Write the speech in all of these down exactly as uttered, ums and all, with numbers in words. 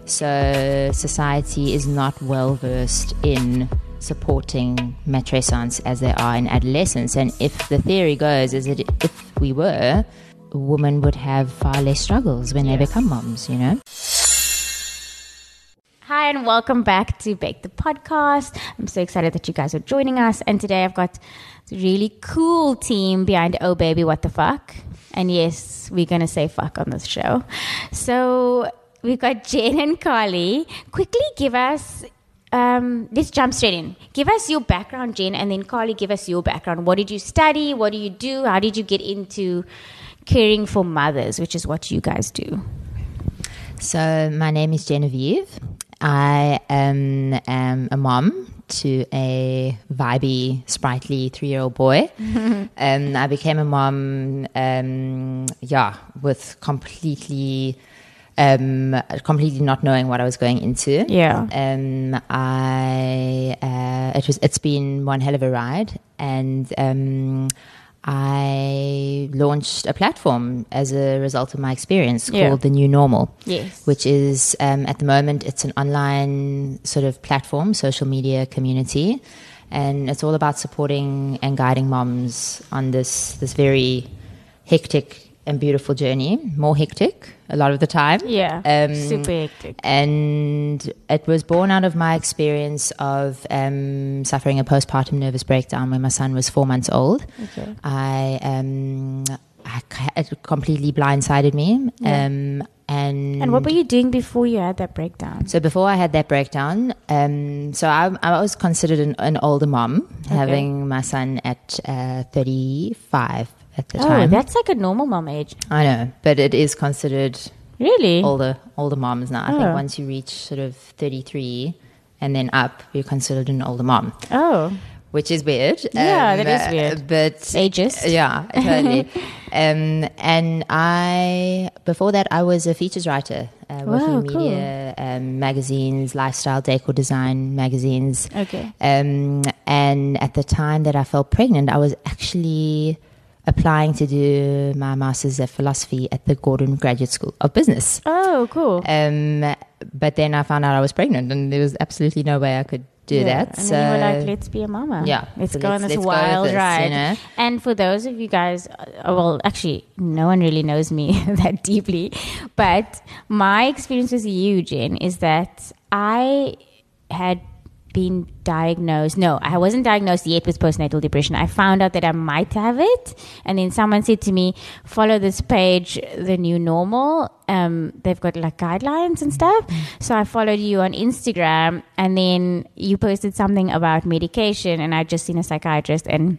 So society is not well versed in supporting matrescence as they are in adolescence. And if the theory goes is that if we were, women would have far less struggles when yes. they become moms, you know? Hi, and welcome back to Bake the Podcast. I'm so excited that you guys are joining us. And today I've got a really cool team behind Oh Baby, What the Fuck. And yes, we're going to say fuck on this show. So we've got Jen and Carly. Quickly give us, um, let's jump straight in. Give us your background, Jen, and then Carly, give us your background. What did you study? What do you do? How did you get into caring for mothers, which is what you guys do? So my name is Genevieve. I am, am a mom to a vibey, sprightly three-year-old boy. um, I became a mom, um, yeah, with completely, um, completely not knowing what I was going into. Yeah. Um, I, uh, it was, it's been one hell of a ride, and um, I launched a platform as a result of my experience yeah. called The New Normal. Yes. Which is, um, at the moment, it's an online sort of platform, social media community. And it's all about supporting and guiding moms on this, this very hectic and beautiful journey. More hectic a lot of the time. Yeah, um, super hectic. And it was born out of my experience of um, suffering a postpartum nervous breakdown when my son was four months old. Okay. I, um, I it completely blindsided me. Yeah. Um, and and what were you doing before you had that breakdown? So before I had that breakdown, um, so I, I was considered an, an older mom, okay. having my son at uh, thirty-five. At the oh, time. That's like a normal mom age. I know, but it is considered really older older moms now. I oh. think once you reach sort of thirty-three and then up, you're considered an older mom. Oh. Which is weird. Yeah, um, that is weird. But ageist. Yeah, totally. um, and I, before that, I was a features writer, uh, working wow, in media, cool. um, magazines, lifestyle, decor design magazines. Okay. Um, and at the time that I fell pregnant, I was actually applying to do my master's of philosophy at the Gordon Graduate School of Business. Oh, cool. Um, but then I found out I was pregnant, and there was absolutely no way I could do yeah. that. And so then you were like, let's be a mama. Yeah. Let's so go let's, on this let's wild this, ride. You know? And for those of you guys, uh, well, actually, no one really knows me that deeply. But my experience with you, Jen, is that I had been diagnosed. No, I wasn't diagnosed yet with postnatal depression. I found out that I might have it. And then someone said to me, follow this page, The New Normal. Um, they've got like guidelines and stuff. So I followed you on Instagram, and then you posted something about medication, and I'd just seen a psychiatrist, and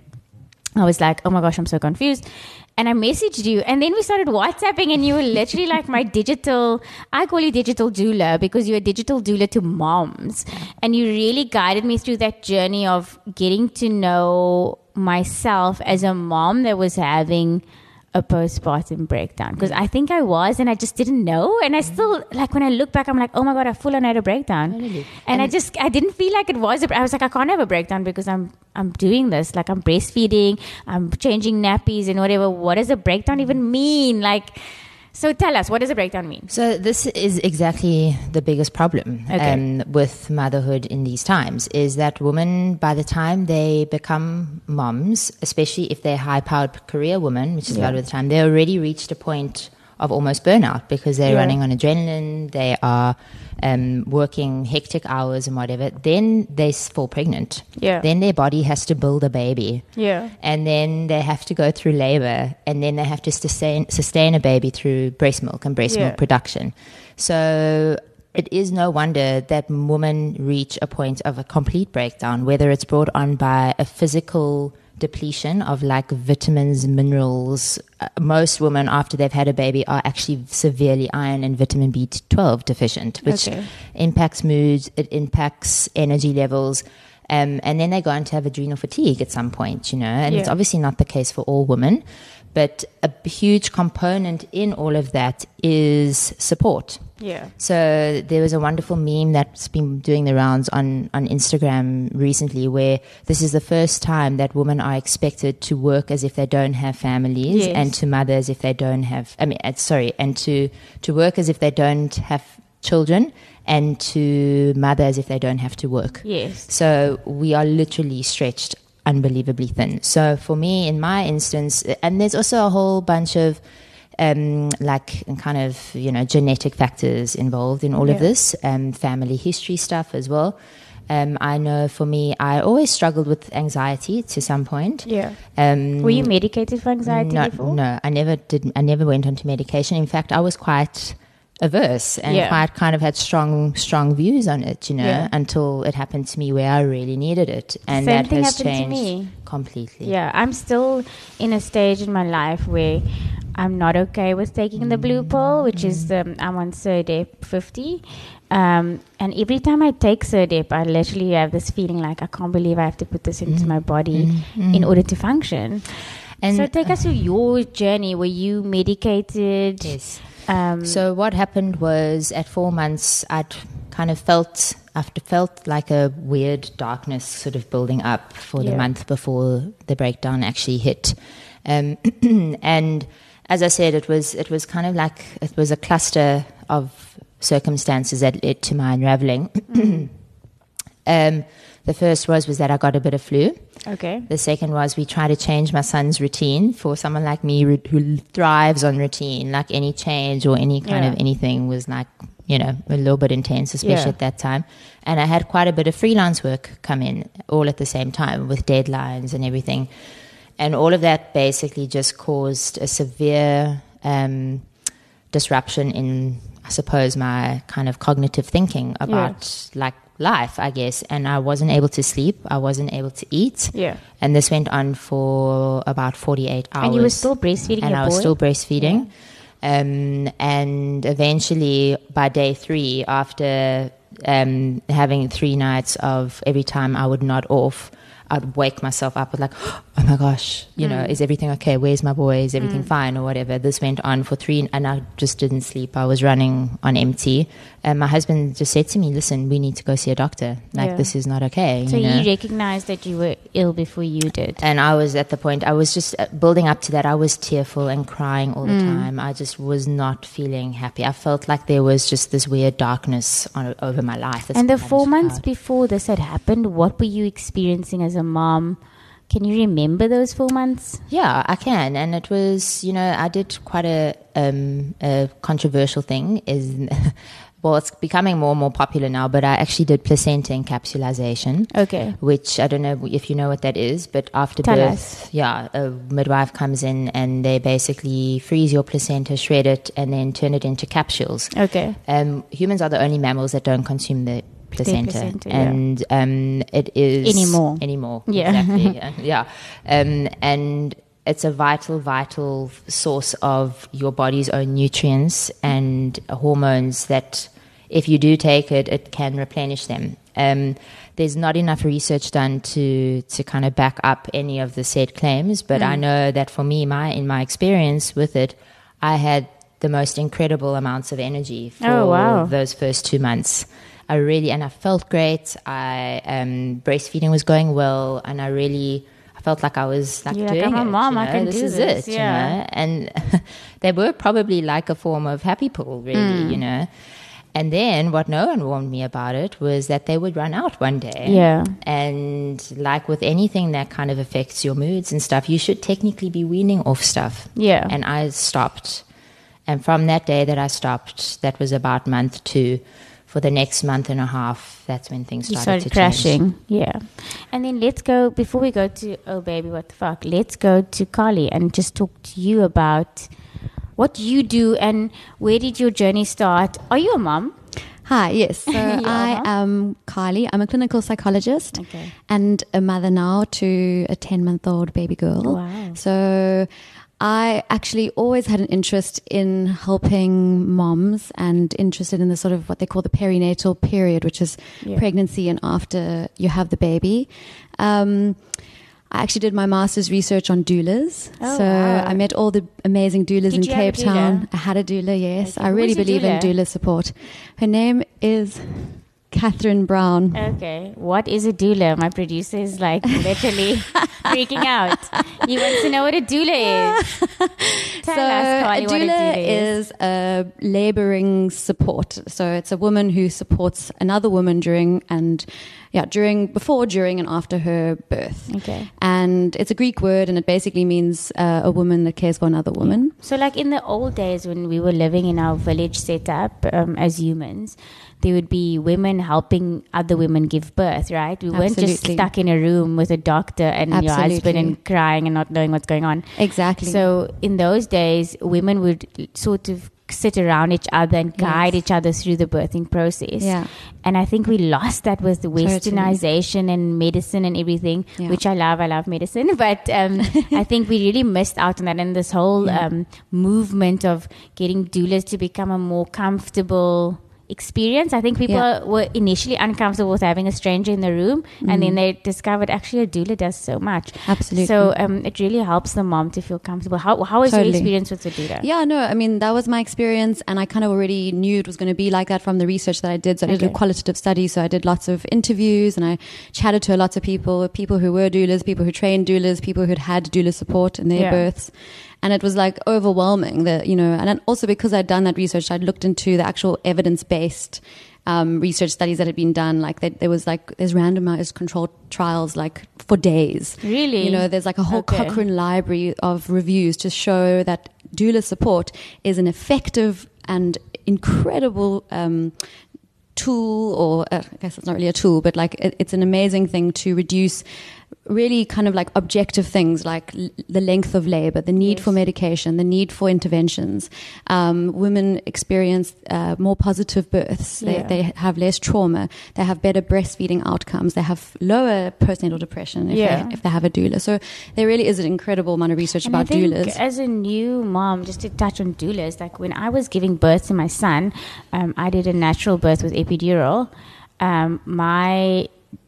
I was like, oh my gosh, I'm so confused. And I messaged you, and then we started WhatsApping, and you were literally like my digital, I call you digital doula because you're a digital doula to moms. And you really guided me through that journey of getting to know myself as a mom that was having a postpartum breakdown, because I think I was, and I just didn't know. And I still, like, when I look back, I'm like, oh my God, I full on had a breakdown. Really? And, and I just, I didn't feel like it was, a, I was like, I can't have a breakdown because I'm, I'm doing this. Like, I'm breastfeeding, I'm changing nappies and whatever. What does a breakdown even mean? Like, so tell us, what does a breakdown mean? So this is exactly the biggest problem okay. um, with motherhood in these times, is that women, by the time they become moms, especially if they're high-powered career women, which is yeah. a lot of the time, they already reached a point of almost burnout because they're yeah. running on adrenaline, they are um, working hectic hours and whatever. Then they fall pregnant. Yeah. Then their body has to build a baby. Yeah. And then they have to go through labor, and then they have to sustain, sustain a baby through breast milk and breast yeah. milk production. So it is no wonder that women reach a point of a complete breakdown, whether it's brought on by a physical depletion of like vitamins, minerals. Uh, most women after they've had a baby are actually severely iron and vitamin B twelve deficient, which okay. impacts moods, it impacts energy levels. Um, and then they go on to have adrenal fatigue at some point, you know, and yeah. it's obviously not the case for all women, but a huge component in all of that is support. Yeah. So there was a wonderful meme that's been doing the rounds on, on Instagram recently, where this is the first time that women are expected to work as if they don't have families, yes. and to mother as if they don't have, I mean, uh, sorry, and to, to work as if they don't have children and to mothers if they don't have to work. Yes. So we are literally stretched unbelievably thin. So for me, in my instance, and there's also a whole bunch of um, like kind of, you know, genetic factors involved in all Yeah. of this, um, family history stuff as well. Um, I know for me, I always struggled with anxiety to some point. Yeah. Um, Were you medicated for anxiety not, before? No, I never did. I never went onto medication. In fact, I was quite averse and Yeah. quite kind of had strong, strong views on it, you know, Yeah. until it happened to me where I really needed it. And Same that thing has happened to changed me. completely. Yeah, I'm still in a stage in my life where I'm not okay with taking the blue pill, which is the, I'm on Serdep fifty. Um, and every time I take Serdep, I literally have this feeling like I can't believe I have to put this into my body in order to function. And so take us through your journey. Were you medicated? yes. Um, So what happened was at four months, I'd kind of felt, I felt like a weird darkness sort of building up for the Yeah. month before the breakdown actually hit. Um, and as I said, it was, it was kind of like, it was a cluster of circumstances that led to my unraveling. um, the first was, was that I got a bit of flu. okay. The second was we tried to change my son's routine for someone like me ru- who thrives on routine. Like any change or any kind Yeah. of anything was like, you know, a little bit intense, especially Yeah. at that time. And I had quite a bit of freelance work come in all at the same time with deadlines and everything. And all of that basically just caused a severe um, disruption in, I suppose, my kind of cognitive thinking about like life, I guess. And I wasn't able to sleep. I wasn't able to eat. Yeah. And this went on for about forty-eight hours. And you were still breastfeeding And your I was boy? still breastfeeding. Um, and eventually, by day three, after um, having three nights of every time I would nod off, I'd wake myself up with like, oh my gosh, you know, is everything okay? Where's my boy? Is everything fine or whatever? This went on for three, and I just didn't sleep. I was running on empty. And my husband just said to me, listen, we need to go see a doctor. Like, Yeah. this is not okay. So you know? you recognized that you were ill before you did. And I was at the point, I was just uh, building up to that. I was tearful and crying all the Mm. time. I just was not feeling happy. I felt like there was just this weird darkness on, over my life. this And the kind of four months cloud. before this had happened, what were you experiencing as a mom? Can you remember those four months? Yeah, I can. And it was, you know, I did quite a, um, a controversial thing. Is well, it's becoming more and more popular now, but I actually did placenta encapsulation. Okay. Which I don't know if you know what that is, but after Tell birth, us. yeah, a midwife comes in and they basically freeze your placenta, shred it, and then turn it into capsules. Okay. Um, humans are the only mammals that don't consume the placenta, placenta, yeah. and um, it is Anymore. Anymore, Yeah. exactly. yeah, yeah. Um, and it's a vital, vital source of your body's own nutrients and hormones that, if you do take it, it can replenish them. Um, there's not enough research done to to kind of back up any of the said claims, but I know that for me, my in my experience with it, I had the most incredible amounts of energy for Oh, wow. those first two months. I really, and I felt great. I um, breastfeeding was going well, and I really, I felt like I was like You're like, doing I'm a it. mom, you I know, can this do is this, it, yeah. you know. And they were probably like a form of happy pill, really, Mm. you know. And then what no one warned me about it was that they would run out one day. Yeah. And like with anything that kind of affects your moods and stuff, you should technically be weaning off stuff. Yeah. And I stopped. And from that day that I stopped, that was about month two, for the next month and a half, that's when things You started, started to change. crashing. Yeah. And then let's go, before we go to, oh baby, what the fuck, let's go to Carly and just talk to you about what you do and where did your journey start. Are you a mom? Hi, yes. So You are, I huh? am Kylie. I'm a clinical psychologist Okay. and a mother now to a ten-month-old baby girl. Wow. So I actually always had an interest in helping moms and interested in the sort of what they call the perinatal period, which is Yeah. pregnancy and after you have the baby. Um, I actually did my master's research on doulas. Oh, so wow. I met all the amazing doulas Did in you have a Cape Town. doula? I had a doula, yes. Okay. I really Who's your believe in doula? doula support. Her name is Catherine Brown. Okay. What is a doula? My producer is like literally freaking out. You want to know what a doula is? Tell so us, Carly, a what a doula doula is. is a laboring support. So it's a woman who supports another woman during and yeah, during, before, during, and after her birth. Okay. And it's a Greek word, and it basically means uh, a woman that cares for another woman. So, like in the old days when we were living in our village setup um, as humans, there would be women helping other women give birth, right? We weren't just Absolutely. stuck in a room with a doctor and your husband Absolutely. and crying and not knowing what's going on. Exactly. So, in those days, women would sort of sit around each other and guide Yes. each other through the birthing process. Yeah. And I think we lost that with the Totally. westernization and medicine and everything, Yeah. which I love. I love medicine. But um, I think we really missed out on that. And this whole Yeah. um, movement of getting doulas to become a more comfortable experience. I think people Yeah. were initially uncomfortable with having a stranger in the room, and then they discovered actually a doula does so much. Absolutely. So um, it really helps the mom to feel comfortable. How how was Totally. your experience with the doula? Yeah, no, I mean, that was my experience, and I kind of already knew it was going to be like that from the research that I did. So I did a Okay. qualitative study, so I did lots of interviews, and I chatted to lots of people, people who were doulas, people who trained doulas, people who'd had doula support in their Yeah. births. And it was like overwhelming that, you know, and then also because I'd done that research, I'd looked into the actual evidence-based um, research studies that had been done. Like that, there was like, there's randomized controlled trials like for days. Really? You know, there's like a whole Okay. Cochrane library of reviews to show that doula support is an effective and incredible um, tool, or uh, I guess it's not really a tool, but like it, it's an amazing thing to reduce really kind of like objective things like l- the length of labor, the need Yes. for medication, the need for interventions. Um, women experience uh, more positive births. They, Yeah. they have less trauma. They have better breastfeeding outcomes. They have lower postnatal depression if, Yeah. they, if they have a doula. So there really is an incredible amount of research And about I think doulas. as a new mom, just to touch on doulas, like when I was giving birth to my son, um, I did a natural birth with epidural. Um, my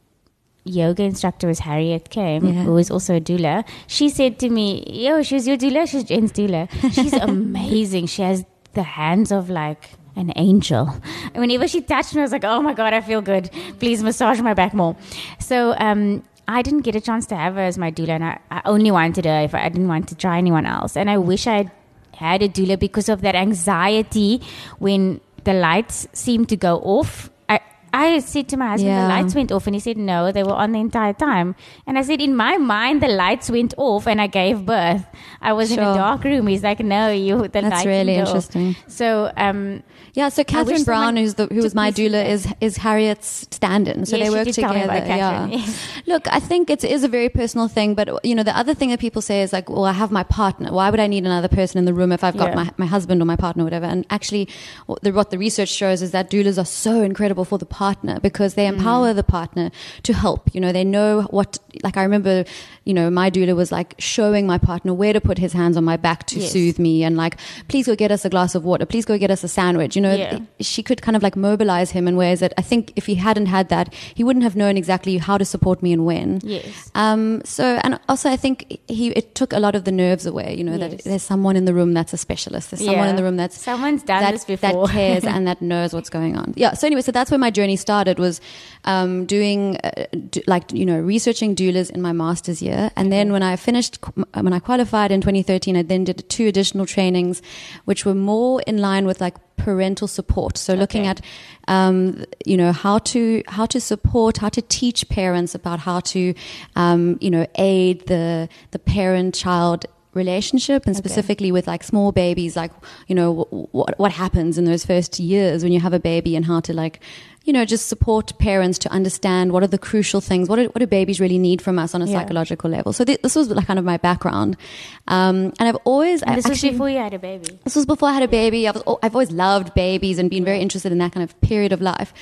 yoga instructor was Harriet Kame, Yeah. who is also a doula. She said to me, yo, she's your doula? She's Jen's doula. She's amazing. She has the hands of like an angel. And whenever she touched me, I was like, oh my God, I feel good. Please massage my back more. So um, I didn't get a chance to have her as my doula, and I, I only wanted her if I, I didn't want to try anyone else. And I wish I had had a doula because of that anxiety when the lights seemed to go off. I, I said to my husband, Yeah. the lights went off, and he said, no, they were on the entire time. And I said, in my mind, the lights went off and I gave birth. I was in a Sure. dark room. He's like, no, you, the That's lights really didn't go off. interesting. So, um, Yeah, so Catherine wish Brown, someone who's the, who was took my me through doula, that. is is Harriet's stand-in. So Yes, they she work did tell me together. about Catherine, Yeah. yes. Look, I think it is a very personal thing, but you know, the other thing that people say is like, well, I have my partner. Why would I need another person in the room if I've got Yeah. my, my husband or my partner or whatever? And actually, what the, what the research shows is that doulas are so incredible for the partner because they empower Mm. the partner to help. You know, they know what. Like I remember, you know, my doula was like showing my partner where to put his hands on my back to Yes. soothe me, and like, please go get us a glass of water. Please go get us a sandwich. You know, Yeah. she could kind of like mobilize him in ways that I think if he hadn't had that, he wouldn't have known exactly how to support me and when. yes. Um, so, and also I think he, it took a lot of the nerves away, you know, that Yes. there's someone in the room that's a specialist. There's someone Yeah. in the room that's, Someone's done that, this before. that cares and that knows what's going on. Yeah. So anyway, so that's where my journey started, was, um, doing, uh, d- like, you know, researching doulas in my master's year. And then when I finished, when I qualified in twenty thirteen, I then did two additional trainings, which were more in line with like parental support. So looking Okay. at, um, you know, how to, how to support, how to teach parents about how to, um, you know, aid the, the parent-child relationship, and Okay. specifically with like small babies, like, you know, w- what, what happens in those first years when you have a baby, and how to like, you know, just support parents to understand what are the crucial things, what do, what do babies really need from us on a Yeah. psychological level. So th- this was like kind of my background. Um, and I've always, And this actually, was before you had a baby. this was before I had a baby. I was, al- I've always loved babies and been very interested in that kind of period of life.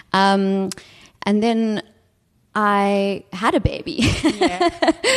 Um, and then I had a baby. Yeah.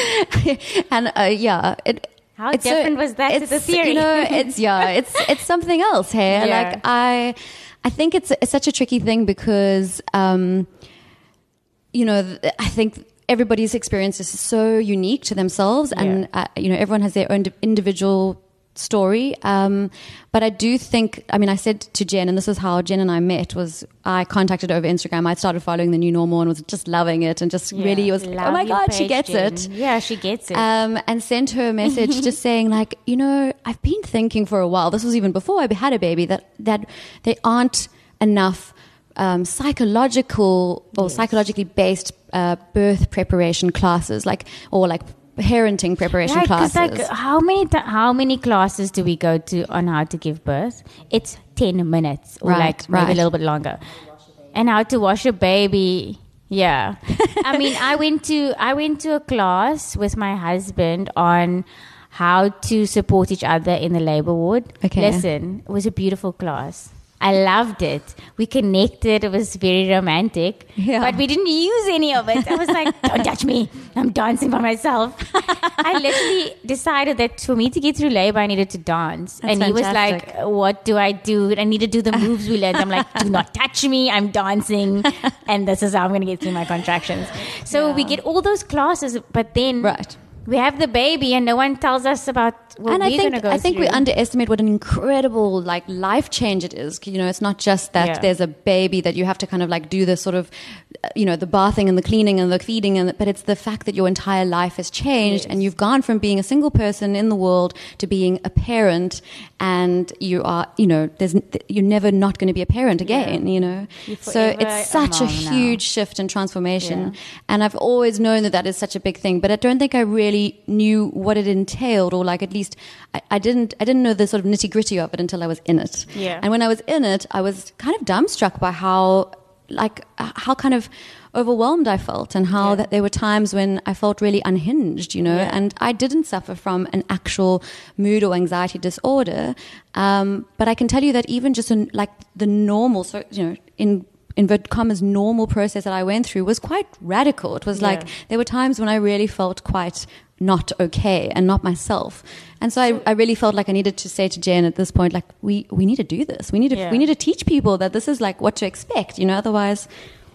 and uh, yeah, it, How it's so- different was that to it's, the theory? You know, it's yeah, it's it's something else. Hey, Yeah. like I, I think it's it's such a tricky thing because, um, you know, th- I think everybody's experience is so unique to themselves, and Yeah. uh, you know, everyone has their own di- individual story. Um, but I do think, I mean, I said to Jen, and this is how Jen and I met, was I contacted her over Instagram. I started following the New Normal and was just loving it and just Yeah, really was, love oh my your God, she page, gets Jen. it. Yeah, she gets it. Um, and sent her a message just saying like, you know, I've been thinking for a while, this was even before I had a baby, that, that there aren't enough um, psychological or Yes. psychologically based uh, birth preparation classes, like, or like parenting preparation Right, 'cause, classes. like, how many th- how many classes do we go to on how to give birth? It's ten minutes, or Right, like maybe right. a little bit longer. And how to wash a baby. Yeah, I mean, I went to I went to a class with my husband on how to support each other in the labor ward. Okay. Listen, it was a beautiful class. I loved it. We connected. It was very romantic. Yeah. But we didn't use any of it. I was like, don't touch me. I'm dancing by myself. I literally decided that for me to get through labor, I needed to dance. That's and he was fantastic. like, what do I do? I need to do the moves we learned. I'm like, do not touch me. I'm dancing. And this is how I'm going to get through my contractions. So Yeah. we get all those classes, but then Right. we have the baby and no one tells us about what and we're I think going to go I think through. we underestimate what an incredible like life change it is. You know, it's not just that Yeah. there's a baby that you have to kind of like do this sort of, uh, you know, the bathing and the cleaning and the feeding, and the, but it's the fact that your entire life has changed, Yes. and you've gone from being a single person in the world to being a parent, and you are, you know, there's you're never not going to be a parent again. Yeah. You know, You're so forever it's a such a, mom now. huge shift and transformation, Yeah. and I've always known that that is such a big thing, but I don't think I really knew what it entailed, or like at least I, I didn't I didn't know the sort of nitty gritty of it until I was in it. Yeah. And when I was in it, I was kind of dumbstruck by how like how kind of overwhelmed I felt, and how Yeah. that there were times when I felt really unhinged, you know. Yeah. And I didn't suffer from an actual mood or anxiety disorder, um, but I can tell you that even just in like the normal, so you know, in inverted commas, normal process that I went through was quite radical. It was like Yeah. there were times when I really felt quite not okay and not myself. And so I, I really felt like I needed to say to Jen at this point, like, we, we need to do this. We need to, Yeah. we need to teach people that this is like what to expect, you know, otherwise.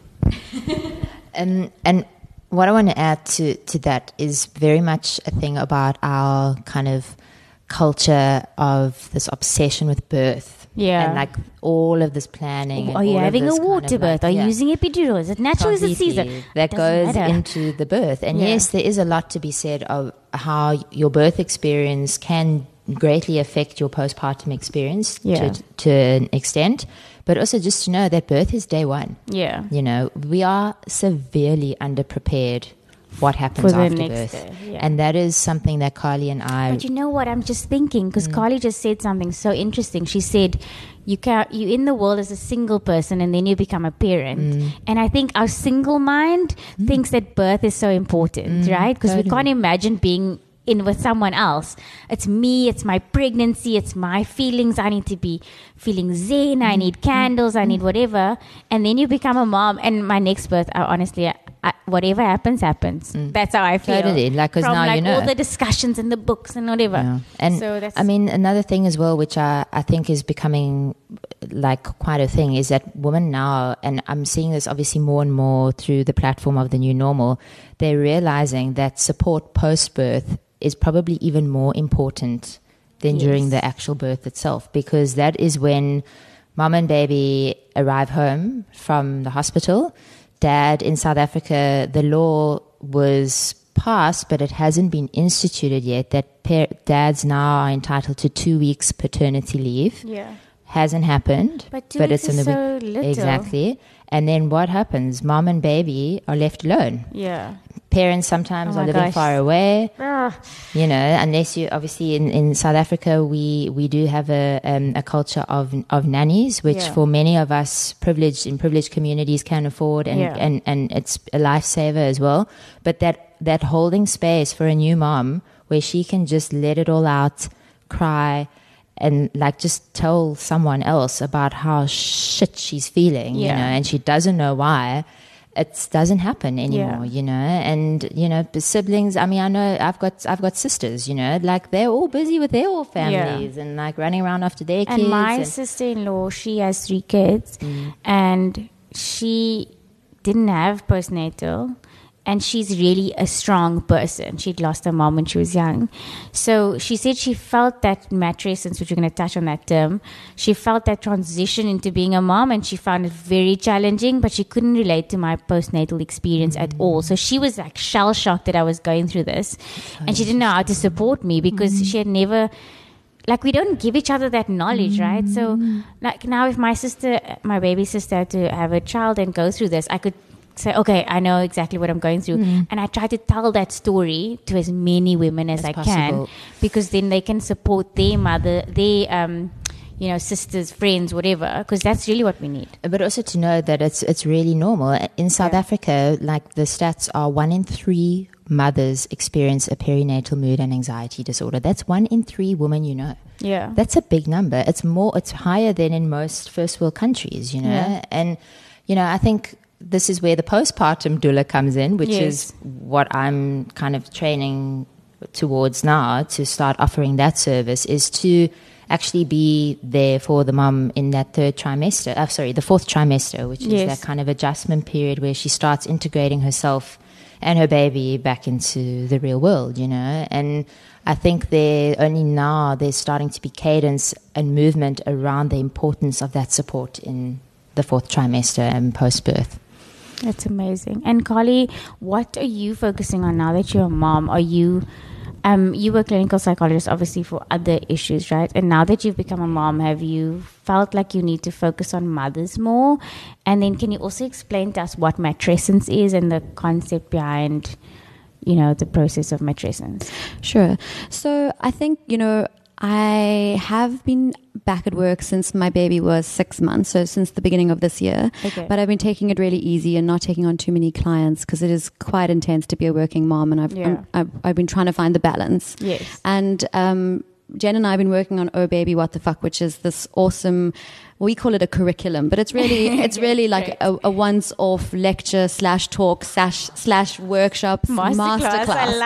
Um, and what I want to add to, to that is very much a thing about our kind of culture of this obsession with birth. Yeah. And like all of this planning. and Are you all of having a this kind water of birth? like- Are you yeah. using epidural? Is it natural? Is it Completely. Caesar? That Doesn't goes matter. into the birth. And Yeah. yes, there is a lot to be said of how your birth experience can greatly affect your postpartum experience Yeah. to, to an extent. But also just to know that birth is day one. Yeah. You know, we are severely underprepared what happens For the after next birth. day, yeah. And that is something that Carly and I... But you know what? I'm just thinking, because Mm. Carly just said something so interesting. She said, "You can you in the world as a single person, and then you become a parent." Mm. And I think our single mind thinks that birth is so important, right? Because we totally. can't imagine being in with someone else. It's me. It's my pregnancy. It's my feelings. I need to be feeling zen. I need candles. I need whatever. And then you become a mom. And my next birth, I honestly. I, whatever happens, happens. That's how I feel. Totally, like, 'cause From now like you know. all the discussions in the books and whatever. Yeah. And so that's, I mean, another thing as well, which I, I think is becoming like quite a thing, is that women now, and I'm seeing this obviously more and more through the platform of the New Normal, they're realizing that support post-birth is probably even more important than Yes. during the actual birth itself, because that is when mom and baby arrive home from the hospital. Dad in South Africa, the law was passed, but it hasn't been instituted yet, that par- dads now are entitled to two weeks paternity leave. yeah. Hasn't happened, But two weeks is so little. Exactly. And then what happens? Mom and baby are left alone. Yeah. Parents sometimes Oh are my living gosh. far away. Ah, You know, unless you obviously in, in South Africa, we, we do have a um, a culture of of nannies, which Yeah. for many of us privileged in privileged communities can afford, and, Yeah. and, and it's a lifesaver as well. But that that holding space for a new mom where she can just let it all out, cry, and like just tell someone else about how shit she's feeling, you Yeah. know, and she doesn't know why. It doesn't happen anymore, Yeah. you know, and you know, the siblings. I mean, I know I've got I've got sisters, you know, like they're all busy with their all families and like running around after their kids. and my and- sister-in-law, she has three kids, Mm. and she didn't have postnatal, and she's really a strong person. She'd lost her mom when she was young. So she said she felt that matrescence, which we're going to touch on that term, she felt that transition into being a mom, and she found it very challenging, but she couldn't relate to my postnatal experience mm-hmm. at all. So she was like shell-shocked that I was going through this, so and she didn't know how to support me because mm-hmm. she had never... Like, we don't give each other that knowledge, mm-hmm. right? So, like, now if my sister, my baby sister had to have a child and go through this, I could say, okay, I know exactly what I'm going through. Mm. And I try to tell that story to as many women as, as I possible. can, because then they can support their mother, their, um, you know, sisters, friends, whatever, because that's really what we need. But also to know that it's it's really normal. In South yeah. Africa, like the stats are one in three mothers experience a perinatal mood and anxiety disorder. That's one in three women you know. Yeah. That's a big number. It's more, it's higher than in most first world countries, you know. Yeah. And, you know, I think this is where the postpartum doula comes in, which yes. is what I'm kind of training towards now, to start offering that service, is to actually be there for the mum in that third trimester, uh, sorry, the fourth trimester, which yes. is that kind of adjustment period where she starts integrating herself and her baby back into the real world, you know. And I think there only now there's starting to be cadence and movement around the importance of that support in the fourth trimester and post-birth. That's amazing. And Carly, what are you focusing on now that you're a mom? Are you, um, you were a clinical psychologist, obviously, for other issues, right? And now that you've become a mom, have you felt like you need to focus on mothers more? And then can you also explain to us what matrescence is and the concept behind, you know, the process of matrescence? Sure. So I think, you know, I have been back at work since my baby was six months, so since the beginning of this year. Okay. But I've been taking it really easy and not taking on too many clients because it is quite intense to be a working mom, and I've, yeah. I've I've been trying to find the balance. Yes. And um, Jen and I have been working on Oh Baby What the Fuck, which is this awesome, we call it a curriculum, but it's really it's really like a, a once-off lecture slash talk slash slash workshop masterclass. masterclass. I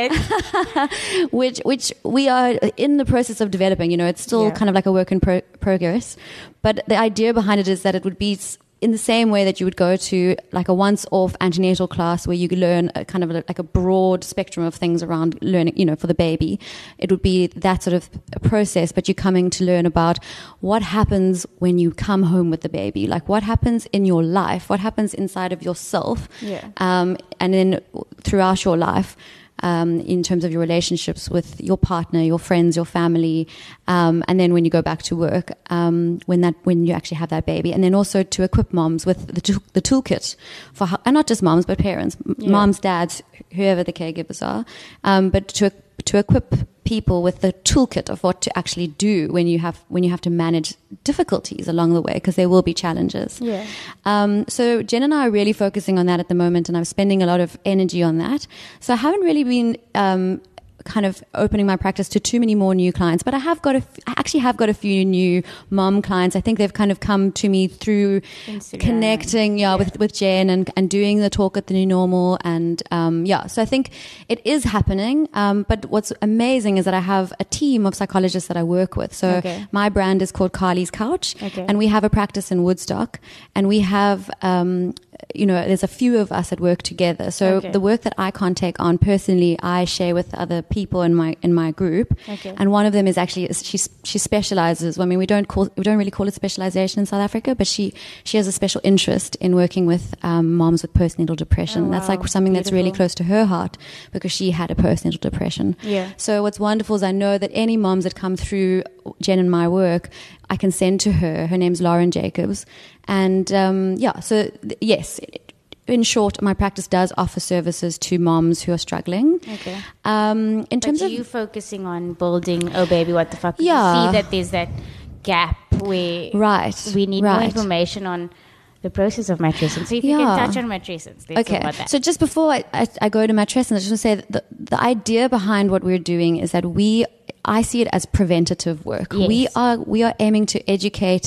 love it. which which we are in the process of developing. You know, it's still yeah. kind of like a work in pro- progress, but the idea behind it is that it would be in the same way that you would go to like a once-off antenatal class where you learn a kind of a, like a broad spectrum of things around learning, you know, for the baby. It would be that sort of process, but you're coming to learn about what happens when you come home with the baby, like what happens in your life, what happens inside of yourself, yeah. um, and then throughout your life. Um, in terms of your relationships with your partner, your friends, your family, um, and then when you go back to work, um, when that when you actually have that baby, and then also to equip moms with the tool, the toolkit for how, and not just moms but parents, yeah. moms, dads, whoever the caregivers are, um, but to to equip people with the toolkit of what to actually do when you have when you have to manage difficulties along the way, because there will be challenges. Yeah. Um, so Jen and I are really focusing on that at the moment, and I'm spending a lot of energy on that. So I haven't really been um, kind of opening my practice to too many more new clients, but I have got a, I actually have got a few new mom clients. I think they've kind of come to me through Instagram. connecting, yeah, yeah, with with Jen and and doing the talk at the New Normal, and um, yeah. So I think it is happening. Um, but what's amazing is that I have a team of psychologists that I work with. So okay. my brand is called Carly's Couch, okay. and we have a practice in Woodstock, and we have. Um, you know, there's a few of us that work together. So okay. the work that I can't take on personally, I share with other people in my in my group. Okay. And one of them is actually she she specializes. I mean, we don't call we don't really call it specialization in South Africa, but she she has a special interest in working with um, moms with postnatal depression. Oh, wow. That's like something Beautiful. that's really close to her heart because she had a postnatal depression. Yeah. So what's wonderful is I know that any moms that come through Jen and my work, I can send to her. Her name's Lauren Jacobs. And um, yeah, so th- yes, in short, my practice does offer services to moms who are struggling. Okay. Um, in but terms are of you focusing on building Oh Baby What the Fuck? Yeah. You see that there's that gap where right, we need right. more information on the process of matrescence. So if you Yeah. can touch on matrescence, let's okay. talk about that. So just before I, I, I go to matrescence, I just want to say that the, the idea behind what we're doing is that we, I see it as preventative work. Yes. We are we are aiming to educate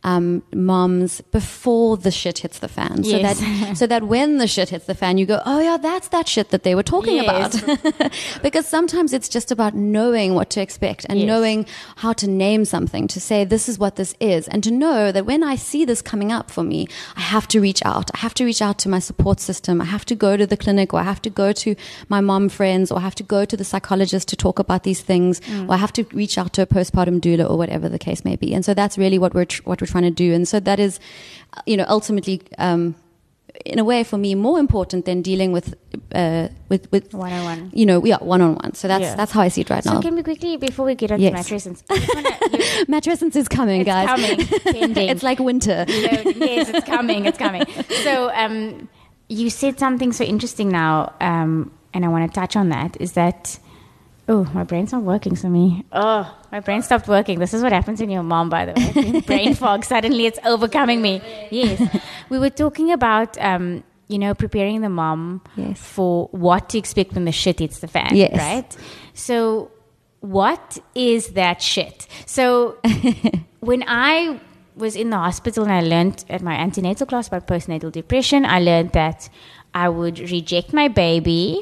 um, moms before the shit hits the fan. So Yes. that so that when the shit hits the fan, you go, oh yeah, that's that shit that they were talking Yes. about. Because sometimes it's just about knowing what to expect and Yes. knowing how to name something, to say this is what this is, and to know that when I see this coming up for me, I have to reach out. I have to reach out to my support system. I have to go to the clinic, or I have to go to my mom friends, or I have to go to the psychologist to talk about these things, Mm. or I have to reach out to a postpartum doula, or whatever the case may be. And so that's really what we're tr- what we're trying to do. And so that is, you know, ultimately, um, in a way, for me, more important than dealing with uh, with with One-on-one. You know, yeah, one on one. So that's Yeah. that's how I see it right So now. can we quickly, before we get on Yes. to matrescence, I just wanna, you- Matrescence is coming, it's guys. coming, pending. It's like winter. You know, yes, it's coming, it's coming. So um, you said something so interesting now, um, and I want to touch on that, is that, oh, my brain's not working for me. Oh, my brain stopped working. This is what happens when you're a mom, by the way. Brain fog, suddenly it's overcoming me. Yes. We were talking about, um, you know, preparing the mom Yes. for what to expect when the shit hits the fan, Yes. right? So what is that shit? So when I was in the hospital and I learned at my antenatal class about postnatal depression, I learned that I would reject my baby,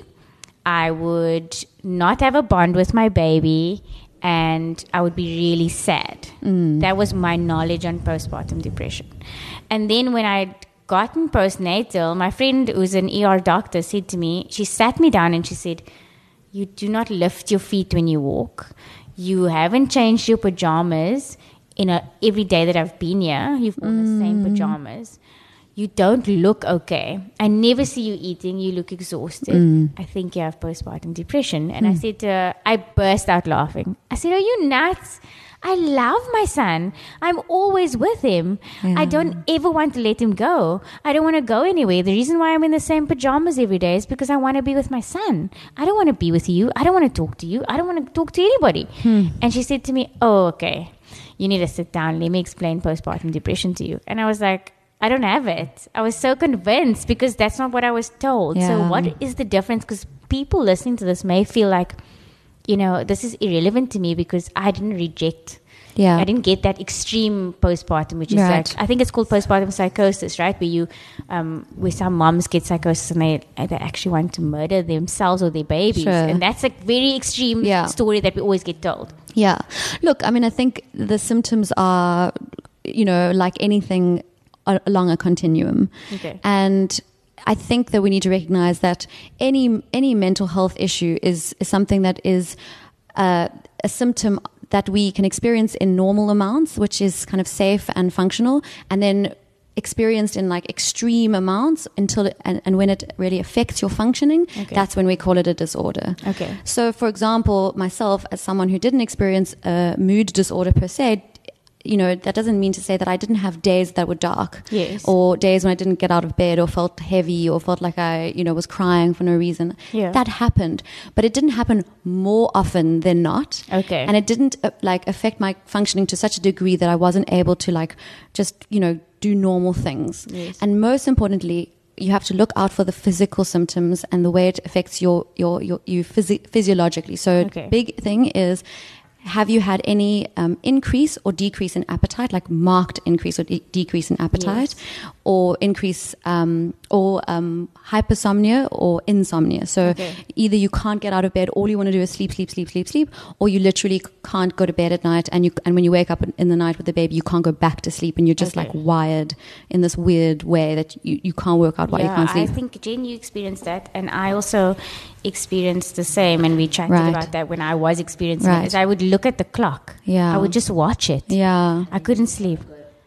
I would not have a bond with my baby, and I would be really sad. Mm. That was my knowledge on postpartum depression. And then when I'd gotten postnatal, my friend who's an E R doctor said to me, she sat me down and she said, you do not lift your feet when you walk. You haven't changed your pajamas in a, every day that I've been here. You've worn mm. the same pajamas. You don't look okay. I never see you eating. You look exhausted. Mm. I think you have postpartum depression. And mm. I said to her, I burst out laughing. I said, are you nuts? I love my son. I'm always with him. Yeah. I don't ever want to let him go. I don't want to go anywhere. The reason why I'm in the same pajamas every day is because I want to be with my son. I don't want to be with you. I don't want to talk to you. I don't want to talk to anybody. Hmm. And she said to me, oh, okay. You need to sit down. Let me explain postpartum depression to you. And I was like, I don't have it. I was so convinced because that's not what I was told. Yeah. So what is the difference? Because people listening to this may feel like, you know, this is irrelevant to me because I didn't reject. Yeah. I didn't get that extreme postpartum, which is right. like, I think it's called postpartum psychosis, right? Where you, um, where some moms get psychosis and they, they actually want to murder themselves or their babies. Sure. And that's a very extreme yeah. story that we always get told. Yeah. Look, I mean, I think the symptoms are, you know, like anything along a continuum. Okay. And I think that we need to recognize that any any mental health issue is, is something that is uh, a symptom that we can experience in normal amounts, which is kind of safe and functional, and then experienced in like extreme amounts until it, and, and when it really affects your functioning, okay. that's when we call it a disorder. Okay. So, for example, myself, as someone who didn't experience a mood disorder per se, you know, that doesn't mean to say that I didn't have days that were dark. Yes. Or days when I didn't get out of bed or felt heavy or felt like I, you know, was crying for no reason. Yeah. That happened. But it didn't happen more often than not. Okay. And it didn't uh, like affect my functioning to such a degree that I wasn't able to like just, you know, do normal things. Yes. And most importantly, you have to look out for the physical symptoms and the way it affects your, your, your you physi- physiologically. So Okay. big thing is, have you had any um, increase or decrease in appetite, like marked increase or de- decrease in appetite, Yes. or increase um, or um, hypersomnia or insomnia? So Okay. either you can't get out of bed, all you want to do is sleep, sleep, sleep, sleep, sleep, or you literally can't go to bed at night, and you and when you wake up in the night with the baby, you can't go back to sleep, and you're just Okay. like wired in this weird way that you, you can't work out why yeah, you can't sleep. I think, Jen, you experienced that, and I also experienced the same, and we chatted Right. about that when I was experiencing Right. it. Is I would look at the clock. Yeah. I would just watch it. Yeah. I couldn't sleep.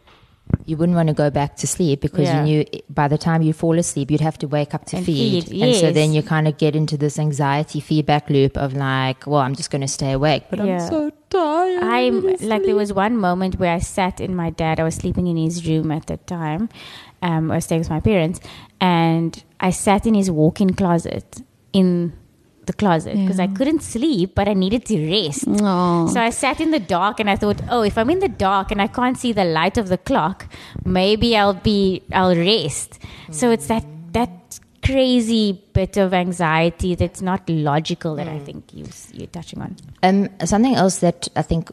You wouldn't want to go back to sleep because Yeah. you knew by the time you fall asleep, you'd have to wake up to And feed. feed, And so yes. then you kind of get into this anxiety feedback loop of like, well, I'm just going to stay awake. But Yeah. I'm so tired. I'm like, there was one moment where I sat in my dad, I was sleeping in his room at that time. Um, I was staying with my parents, and I sat in his walk-in closet in the closet because Yeah. I couldn't sleep, but I needed to rest. Oh. So I sat in the dark and I thought, oh, if I'm in the dark and I can't see the light of the clock, maybe I'll be, I'll rest. Mm. So it's that, that crazy bit of anxiety that's not logical that mm. I think you, you're touching on. Um, something else that I think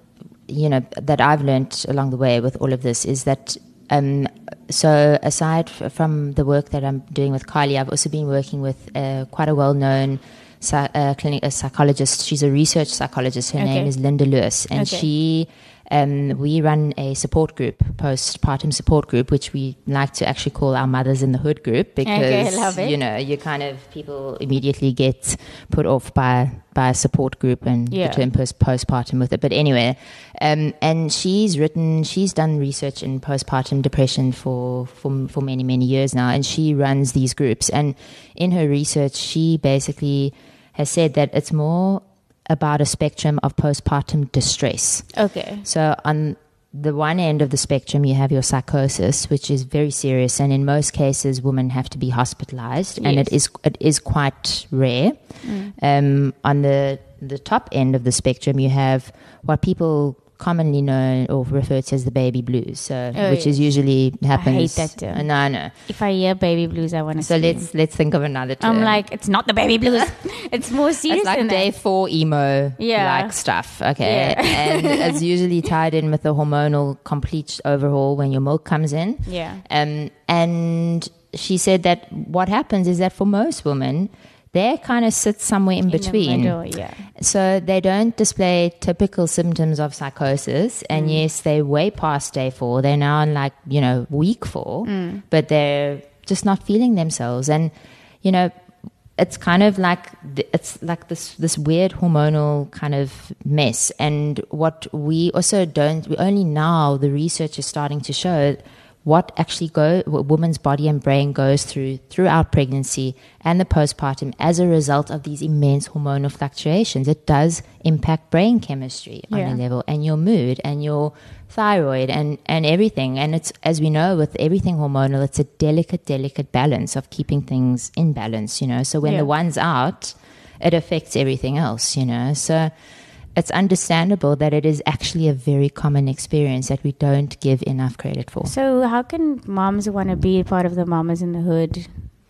you know, that I've learned along the way with all of this is that, um, so aside f- from the work that I'm doing with Kylie, I've also been working with uh, quite a well-known psy- uh, clinic, a psychologist. She's a research psychologist. Her Okay. name is Linda Lewis, and Okay. she, um, we run a support group, postpartum support group, which we like to actually call our Mothers in the Hood group, because Okay, love it. you know, you kind of people immediately get put off by by a support group and Yeah. the term post postpartum with it. But anyway, um, and she's written, she's done research in postpartum depression for for for many many years now, and she runs these groups. And in her research, she basically has said that it's more about a spectrum of postpartum distress. Okay. So on the one end of the spectrum, you have your psychosis, which is very serious, and in most cases, women have to be hospitalized, and Yes. it is it is quite rare. Mm. Um, on the the top end of the spectrum, you have what people commonly know or refer to as the baby blues, so Oh, which is yes. usually happens. hate that term. Uh, No, no. If I hear baby blues, I want to. So let's let's think of another term. I'm like, it's not the baby blues. It's more serious It's like than day that. four emo Yeah. like stuff, okay? Yeah. And it's usually tied in with the hormonal complete overhaul when your milk comes in. Yeah. Um, and she said that what happens is that for most women, they kind of sit somewhere in, In the between. middle, yeah. So they don't display typical symptoms of psychosis. And yes, they're way past day four. They're now in like, you know, week four, but they're just not feeling themselves. And, you know, it's kind of like, th- it's like this, this weird hormonal kind of mess. And what we also don't, we only now, the research is starting to show what actually go, what a woman's body and brain goes through throughout pregnancy and the postpartum as a result of these immense hormonal fluctuations. It does impact brain chemistry on Yeah. a level, and your mood and your thyroid and, and everything. And it's, as we know, with everything hormonal, it's a delicate, delicate balance of keeping things in balance, you know. So when Yeah. the one's out, it affects everything else, you know. So it's understandable that it is actually a very common experience that we don't give enough credit for. So how can moms want to be part of the Mamas in the Hood?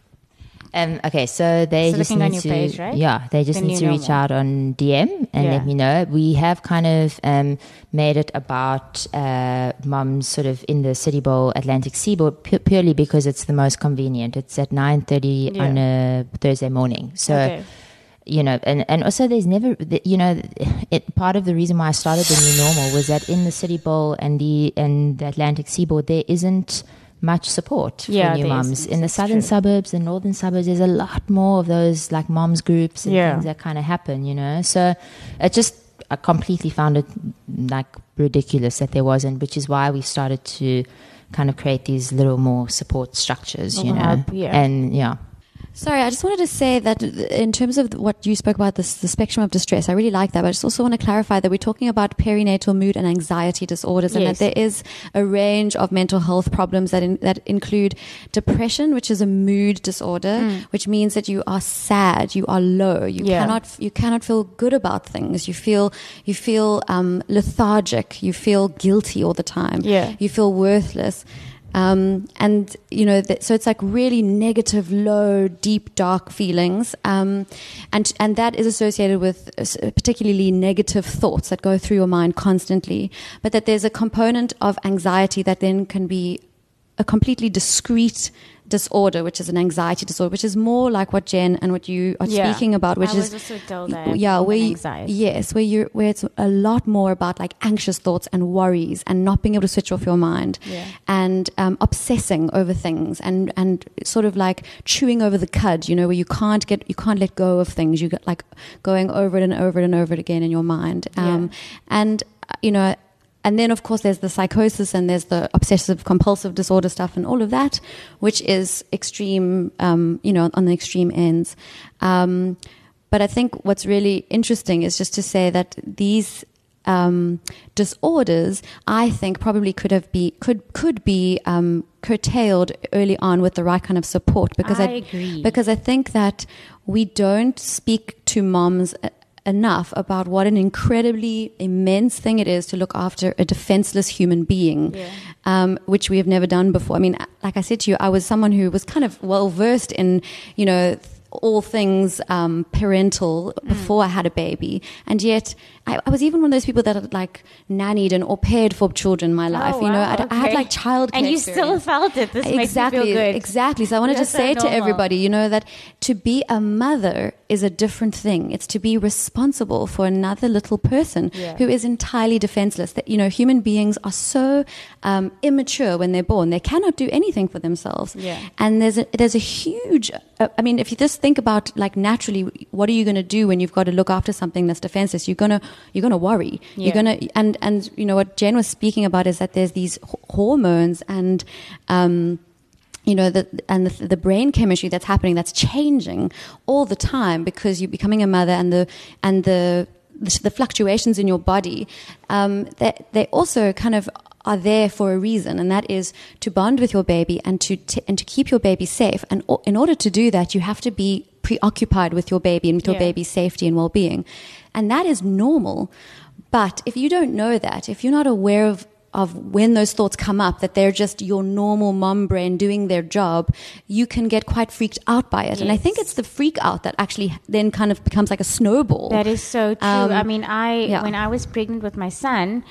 Um, okay, so they So just looking need on your to, page, right? yeah, they just The need new to reach normal. out on D M and Yeah. let me know. We have kind of um, made it about uh, mums sort of in the City Bowl Atlantic Seaboard pu- purely because it's the most convenient. It's at nine thirty Yeah. on a Thursday morning. So, Okay. you know, and, and also there's never, you know, it, part of the reason why I started the new normal was that in the City Bowl and the, and the Atlantic Seaboard, there isn't much support Yeah, for new there moms. isn't. In the That's southern true. suburbs, the northern suburbs, there's a lot more of those like moms groups and Yeah. things that kind of happen, you know. So it just, I completely found it like ridiculous that there wasn't, which is why we started to kind of create these little more support structures, you Little know. hub, yeah. And yeah. Sorry, I just wanted to say that in terms of what you spoke about, this, the spectrum of distress, I really like that. But I just also want to clarify that we're talking about perinatal mood and anxiety disorders, and Yes. that there is a range of mental health problems that in, that include depression, which is a mood disorder, which means that you are sad, you are low, you Yeah. cannot you cannot feel good about things. You feel you feel um, lethargic, you feel guilty all the time, Yeah. you feel worthless. Um, and, you know, th- so it's like really negative, low, deep, dark feelings. Um, and, and that is associated with uh, s- particularly negative thoughts that go through your mind constantly. But that there's a component of anxiety that then can be a completely discrete disorder, which is an anxiety disorder, which is more like what Jen and what you are Yeah. speaking about, which I is was also told I have yeah, where you, anxiety. yes, where you where it's a lot more about like anxious thoughts and worries and not being able to switch off your mind, Yeah. and um, obsessing over things and and sort of like chewing over the cud, you know, where you can't get you can't let go of things. You get like going over it and over it and over it again in your mind, um, and uh, you know. And then, of course, there's the psychosis and there's the obsessive compulsive disorder stuff and all of that, which is extreme, um, you know, on the extreme ends. Um, but I think what's really interesting is just to say that these um, disorders, I think, probably could have be could could be um, curtailed early on with the right kind of support. Because I agree. Because I think that we don't speak to moms enough about what an incredibly immense thing it is to look after a defenseless human being, Yeah. um, which we have never done before. I mean, like I said to you, I was someone who was kind of well versed in, you know, all things um, parental before mm. I had a baby, and yet I, I was even one of those people that had like nannied and au paired for children in my life. Oh, you know, wow, I, okay. I had like childcare, and you experience. still felt it. This exactly, makes me feel good. Exactly. So I want to just so say normal. to everybody, you know, that to be a mother is a different thing. It's to be responsible for another little person yeah. who is entirely defenseless. That, you know, human beings are so um, immature when they're born; they cannot do anything for themselves. Yeah. And there's a, there's a huge. Uh, I mean, if you just think about like naturally, what are you going to do when you've got to look after something that's defenseless? You're gonna you're gonna worry. Yeah. You're gonna and and you know what Jen was speaking about is that there's these h- hormones and. Um, you know, the, and the, the brain chemistry that's happening, that's changing all the time because you're becoming a mother, and the and the the, the fluctuations in your body, um, they they also kind of are there for a reason, and that is to bond with your baby and to t- and to keep your baby safe. And o- in order to do that, you have to be preoccupied with your baby and with your yeah. baby's safety and well-being, and that is normal. But if you don't know that, if you're not aware of of when those thoughts come up, that they're just your normal mom brain doing their job, you can get quite freaked out by it. Yes. And I think it's the freak out that actually then kind of becomes like a snowball. That is so true. Um, I mean, I yeah. when I was pregnant with my son,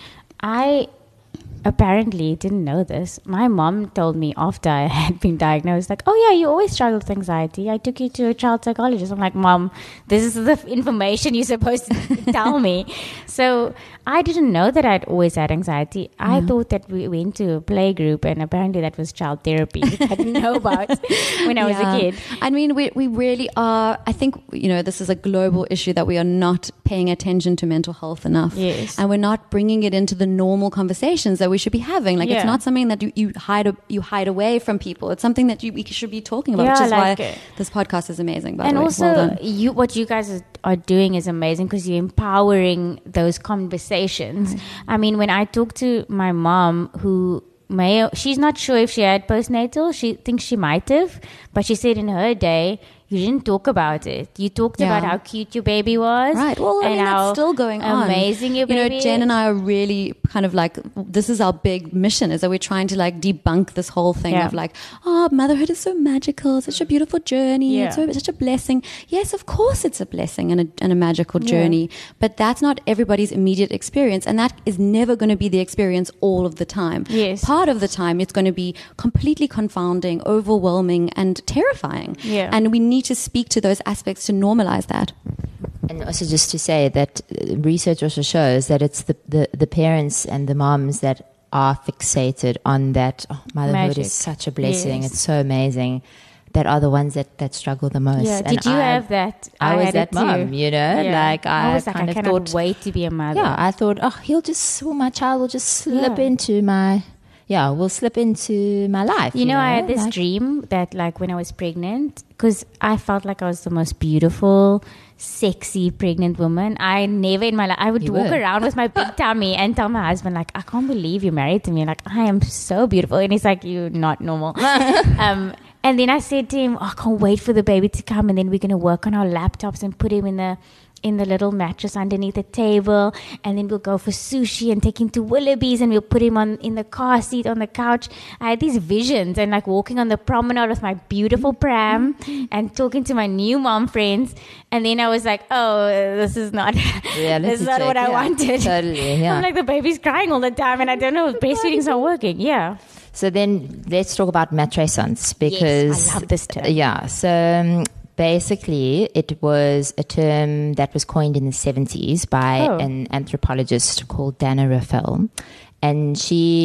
I apparently didn't know this. My mom told me after I had been diagnosed, like, oh yeah, you always struggle with anxiety. I took you to a child psychologist. I'm like, Mom, this is the information you're supposed to tell me. So I didn't know that I'd always had anxiety. I Yeah. thought that we went to a play group, and apparently that was child therapy, which I didn't know about when I was Yeah. a kid. I mean, we we really are. I think, you know, this is a global issue that we are not paying attention to mental health enough. Yes. And we're not bringing it into the normal conversations that we should be having. Like, Yeah. it's not something that you, you hide a, you hide away from people. It's something that you we should be talking about, Yeah, which is like, why uh, this podcast is amazing, by and the way. also, Well done. you what you guys are, are doing is amazing because you're empowering those conversations. I mean, when I talk to my mom, who may she's not sure if she had postnatal. She thinks she might have, but she said in her day, you didn't talk about it. You talked Yeah. about how cute your baby was. Right. Well, I and mean, how that's still going on. Amazing your you baby know, Jen is. and I are really kind of like, this is our big mission, is that we're trying to like debunk this whole thing Yeah. of like, oh, motherhood is so magical, such a beautiful journey, Yeah. it's so, such a blessing. Yes, of course it's a blessing and a, and a magical Yeah. journey, but that's not everybody's immediate experience, and that is never going to be the experience all of the time. Yes. Part of the time, it's going to be completely confounding, overwhelming, and terrifying. Yeah. And we need to speak to those aspects to normalize that. And also just to say that uh, research also shows that it's the, the, the parents and the moms that are fixated on that, oh, motherhood Magic. is such a blessing, Yes. it's so amazing, that are the ones that, that struggle the most. Yeah. And Did you I, have that? I, was had that it too. mom, you know, Yeah. like I, was like, kind I of cannot thought, wait to be a mother. yeah, I thought, oh, he'll just, well, my child will just slip Yeah. into my, yeah, will slip into my life. You know, I had this like- dream that, like, when I was pregnant, because I felt like I was the most beautiful, sexy pregnant woman. I never in my life, I would You walk were. around with my big tummy and tell my husband, like, I can't believe you're married to me. Like, I am so beautiful. And he's like, you're not normal. um, and then I said to him, oh, I can't wait for the baby to come. And then we're going to work on our laptops and put him in the in the little mattress underneath the table, and then we'll go for sushi and take him to Willoughby's, and we'll put him on in the car seat on the couch. I had these visions, and like walking on the promenade with my beautiful pram and talking to my new mom friends. And then I was like, oh, this is not Reality this is not check, what I yeah, wanted. Totally, yeah. I'm like, the baby's crying all the time, and I don't know if breastfeeding's not working. Yeah. So then let's talk about matrescence, because I love this term. Yeah, so um, basically it was a term that was coined in the seventies by Oh. an anthropologist called Dana Raffel, and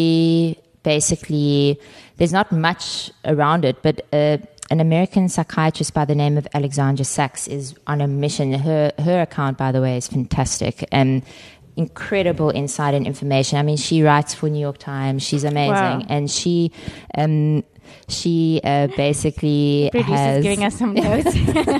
she basically, there's not much around it, but uh, an American psychiatrist by the name of Alexandra Sachs is on a mission. Her her account, by the way, is fantastic and incredible insight and information. I mean, she writes for New York Times. She's amazing, Wow. and she um, she uh, basically Producer's has giving us some notes.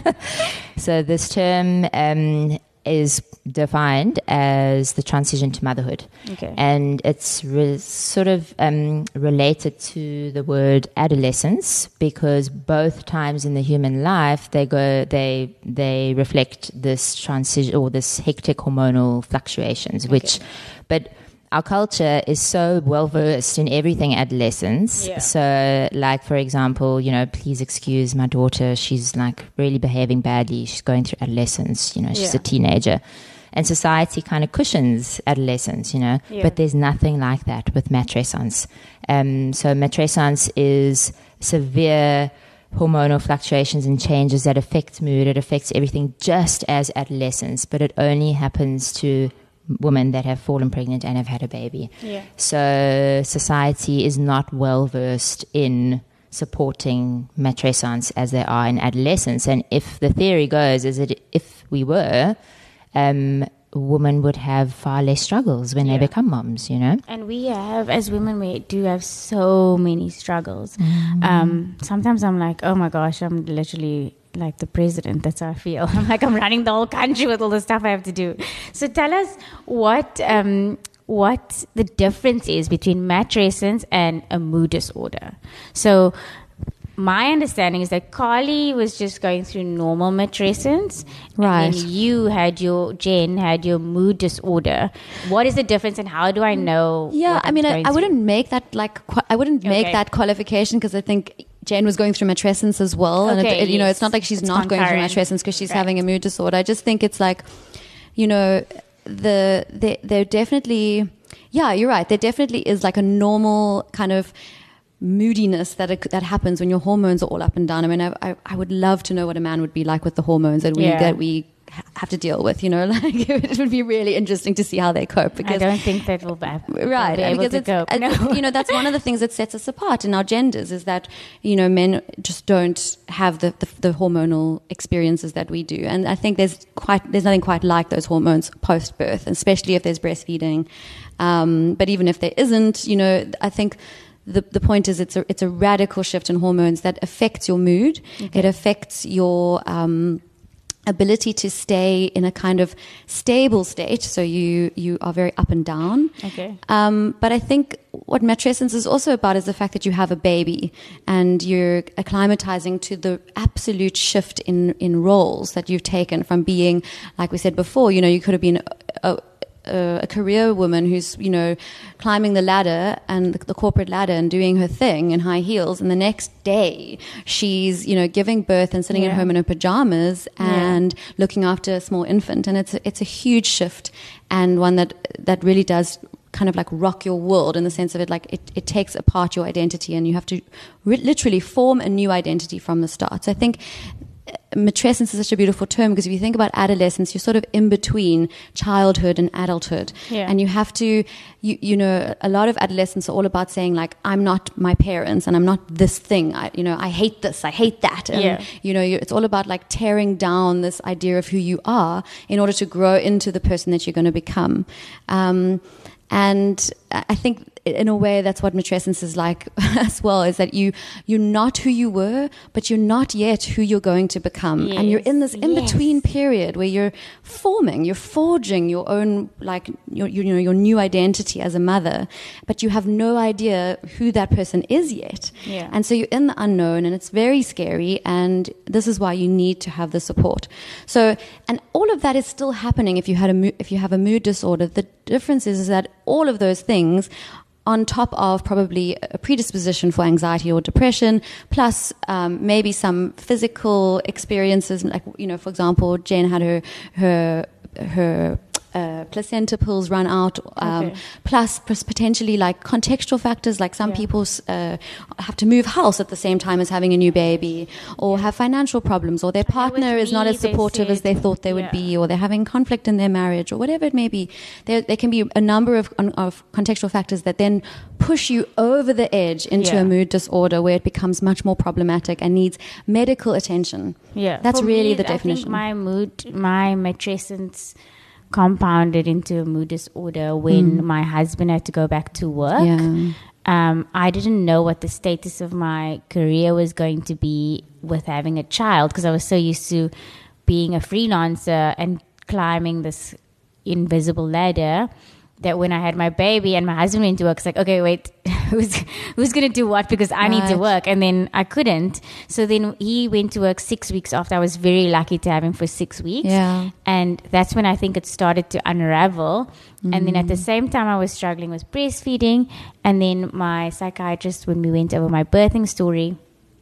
so this term um, is defined as the transition to motherhood. Okay. And it's re- sort of um, related to the word adolescence, because both times in the human life they go they they reflect this transition or this hectic hormonal fluctuations, which but our culture is so well versed in everything adolescence. Yeah. So, like, for example, you know, please excuse my daughter. She's like really behaving badly. She's going through adolescence. You know, she's Yeah. a teenager. And society kind of cushions adolescence, you know, Yeah. but there's nothing like that with matrescence. Um, so matrescence is severe hormonal fluctuations and changes that affect mood. It affects everything just as adolescence, but it only happens to women that have fallen pregnant and have had a baby. Yeah. So society is not well versed in supporting matrescence as they are in adolescence. And if the theory goes is that if we were, um, women would have far less struggles when Yeah. they become moms, you know? And we have, as women, we do have so many struggles. Mm. Um, sometimes I'm like, oh my gosh, I'm literally like the president. That's how I feel. I'm like, I'm running the whole country with all the stuff I have to do. So tell us what um, what the difference is between matrescence and a mood disorder. So my understanding is that Carly was just going through normal matrescence. Right. And then you had your, Jen had your mood disorder. What is the difference and how do I know? Yeah, what I I'm mean, I, going I through? wouldn't make that like qu- I wouldn't make Okay. that qualification because I think Jane was going through matrescence as well, and Okay, it, it- you know, yes. it's not like she's It's not going through concurrent. matrescence because she's Right. having a mood disorder. I just think it's like, you know, the they they're definitely, yeah, you're right. There definitely is like a normal kind of moodiness that it, that happens when your hormones are all up and down. I mean, I, I I would love to know what a man would be like with the hormones that we Yeah. that we ha- have to deal with. You know, like it would be really interesting to see how they cope I because. don't think that will be, Right, be able because to it's, cope. I- No. you know, that's one of the things that sets us apart in our genders is that, you know, men just don't have the, the, the hormonal experiences that we do. And I think there's quite, there's nothing quite like those hormones post-birth, especially if there's breastfeeding. Um, but even if there isn't, you know, I think the, the point is it's a, it's a radical shift in hormones that affects your mood. Okay. It affects your, um, ability to stay in a kind of stable state. So you, you are very up and down. Okay. Um, but I think what matrescence is also about is the fact that you have a baby and you're acclimatizing to the absolute shift in, in roles that you've taken from being, like we said before, you know, you could have been a, a, a career woman who's, you know, climbing the ladder and the, the corporate ladder and doing her thing in high heels. And the next day she's, you know, giving birth and sitting Yeah. at home in her pajamas Yeah. and looking after a small infant. And it's a, it's a huge shift and one that, that really does kind of like rock your world in the sense of it, like it, it takes apart your identity and you have to re- literally form a new identity from the start. So I think matrescence is such a beautiful term because if you think about adolescence, you're sort of in between childhood and adulthood. Yeah. And you have to, you, you know, a lot of adolescents are all about saying like, I'm not my parents and I'm not this thing. I, you know, I hate this, I hate that. And, Yeah. you know, you, it's all about like tearing down this idea of who you are in order to grow into the person that you're going to become. Um, and I think in a way that's what matrescence is like as well, is that you, you're not who you were, but you're not yet who you're going to become. And you're in this Yes, in-between period where you're forming, you're forging your own, like, your, you know, your new identity as a mother, but you have no idea who that person is yet. Yeah. And so you're in the unknown and it's very scary. And this is why you need to have the support. So, and all of that is still happening if you had a, mo- if you have a mood disorder. The difference is, is that all of those things on top of probably a predisposition for anxiety or depression, plus um, maybe some physical experiences, like, you know, for example, Jane had her her her uh, placenta pills run out, um, Okay. plus pos- potentially like contextual factors, like some Yeah. people uh, have to move house at the same time as having a new baby, or have financial problems, or their with partner is not me, as they supportive as said- they thought they would yeah. be, or they're having conflict in their marriage, or whatever it may be. There, there can be a number of, of contextual factors that then push you over the edge into Yeah. a mood disorder where it becomes much more problematic and needs medical attention. Yeah, That's For really me, the I think definition. my mood, my matrescence compounded into a mood disorder when my husband had to go back to work. Yeah. Um, I didn't know what the status of my career was going to be with having a child because I was so used to being a freelancer and climbing this invisible ladder. that when I had my baby and my husband went to work, it's like, okay, wait, who's who's going to do what? Because I need to Right. work. And then I couldn't. So then he went to work six weeks after. I was very lucky to have him for six weeks. Yeah. And that's when I think it started to unravel. And then at the same time, I was struggling with breastfeeding. And then my psychiatrist, when we went over my birthing story,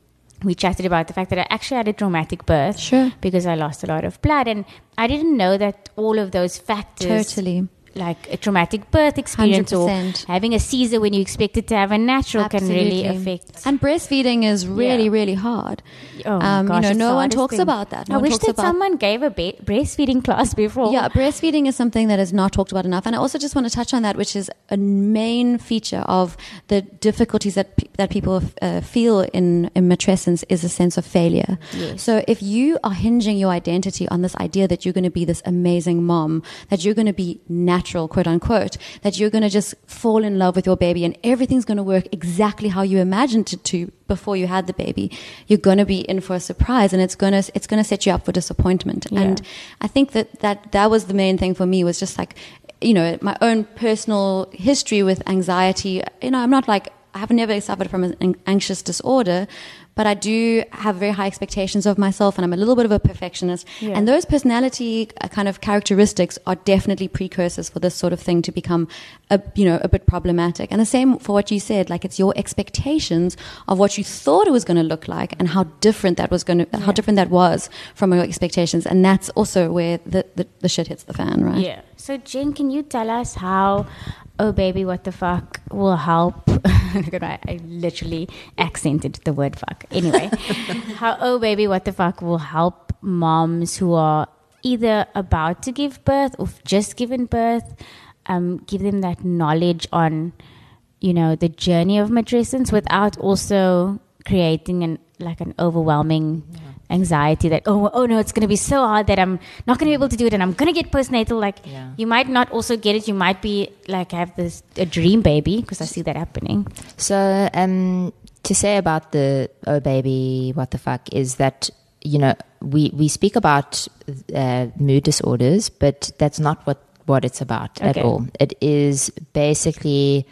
we chatted about the fact that I actually had a traumatic birth. Sure. Because I lost a lot of blood. And I didn't know that all of those factors, Totally. like a traumatic birth experience one hundred percent. or having a Caesar when you expect it to have a natural, can really Absolutely. affect. And breastfeeding is really, Yeah. really hard. Oh my Um, gosh, you know, it's no the one hardest talks thing. about that. No I one wish talks that about someone gave a ba- breastfeeding class before. Yeah, breastfeeding is something that is not talked about enough. And I also just want to touch on that, which is a main feature of the difficulties that pe- that people uh, feel in, in matrescence is a sense of failure. Yes. So if you are hinging your identity on this idea that you're going to be this amazing mom, that you're going to be natural, quote unquote, that you're going to just fall in love with your baby and everything's going to work exactly how you imagined it to before you had the baby, you're going to be in for a surprise, and it's going to it's going to set you up for disappointment. Yeah. And I think that, that that was the main thing for me, was just like, you know, my own personal history with anxiety. You know, I'm not like, I have never suffered from an anxious disorder, but I do have very high expectations of myself, and I'm a little bit of a perfectionist. Yeah. And those personality uh, kind of characteristics are definitely precursors for this sort of thing to become, a, you know, a bit problematic. And the same for what you said, like it's your expectations of what you thought it was going to look like and how different that was going to, how Yeah. different that was from your expectations. And that's also where the, the, the shit hits the fan, right? Yeah. So, Jen, can you tell us how Oh Baby What the Fuck will help? I, I literally accented the word fuck. Anyway, how Oh Baby What the Fuck will help moms who are either about to give birth or just given birth, um, give them that knowledge on, you know, the journey of matrescence without also creating an like an overwhelming anxiety that oh oh no, it's going to be so hard that I'm not going to be able to do it and I'm going to get postnatal. Like Yeah. you might not also get it. You might be like have this a dream baby, because I see that happening. So, um, to say about the Oh Baby What the Fuck is that, you know, we, we speak about uh, mood disorders, but that's not what, what it's about at Okay. all. It is basically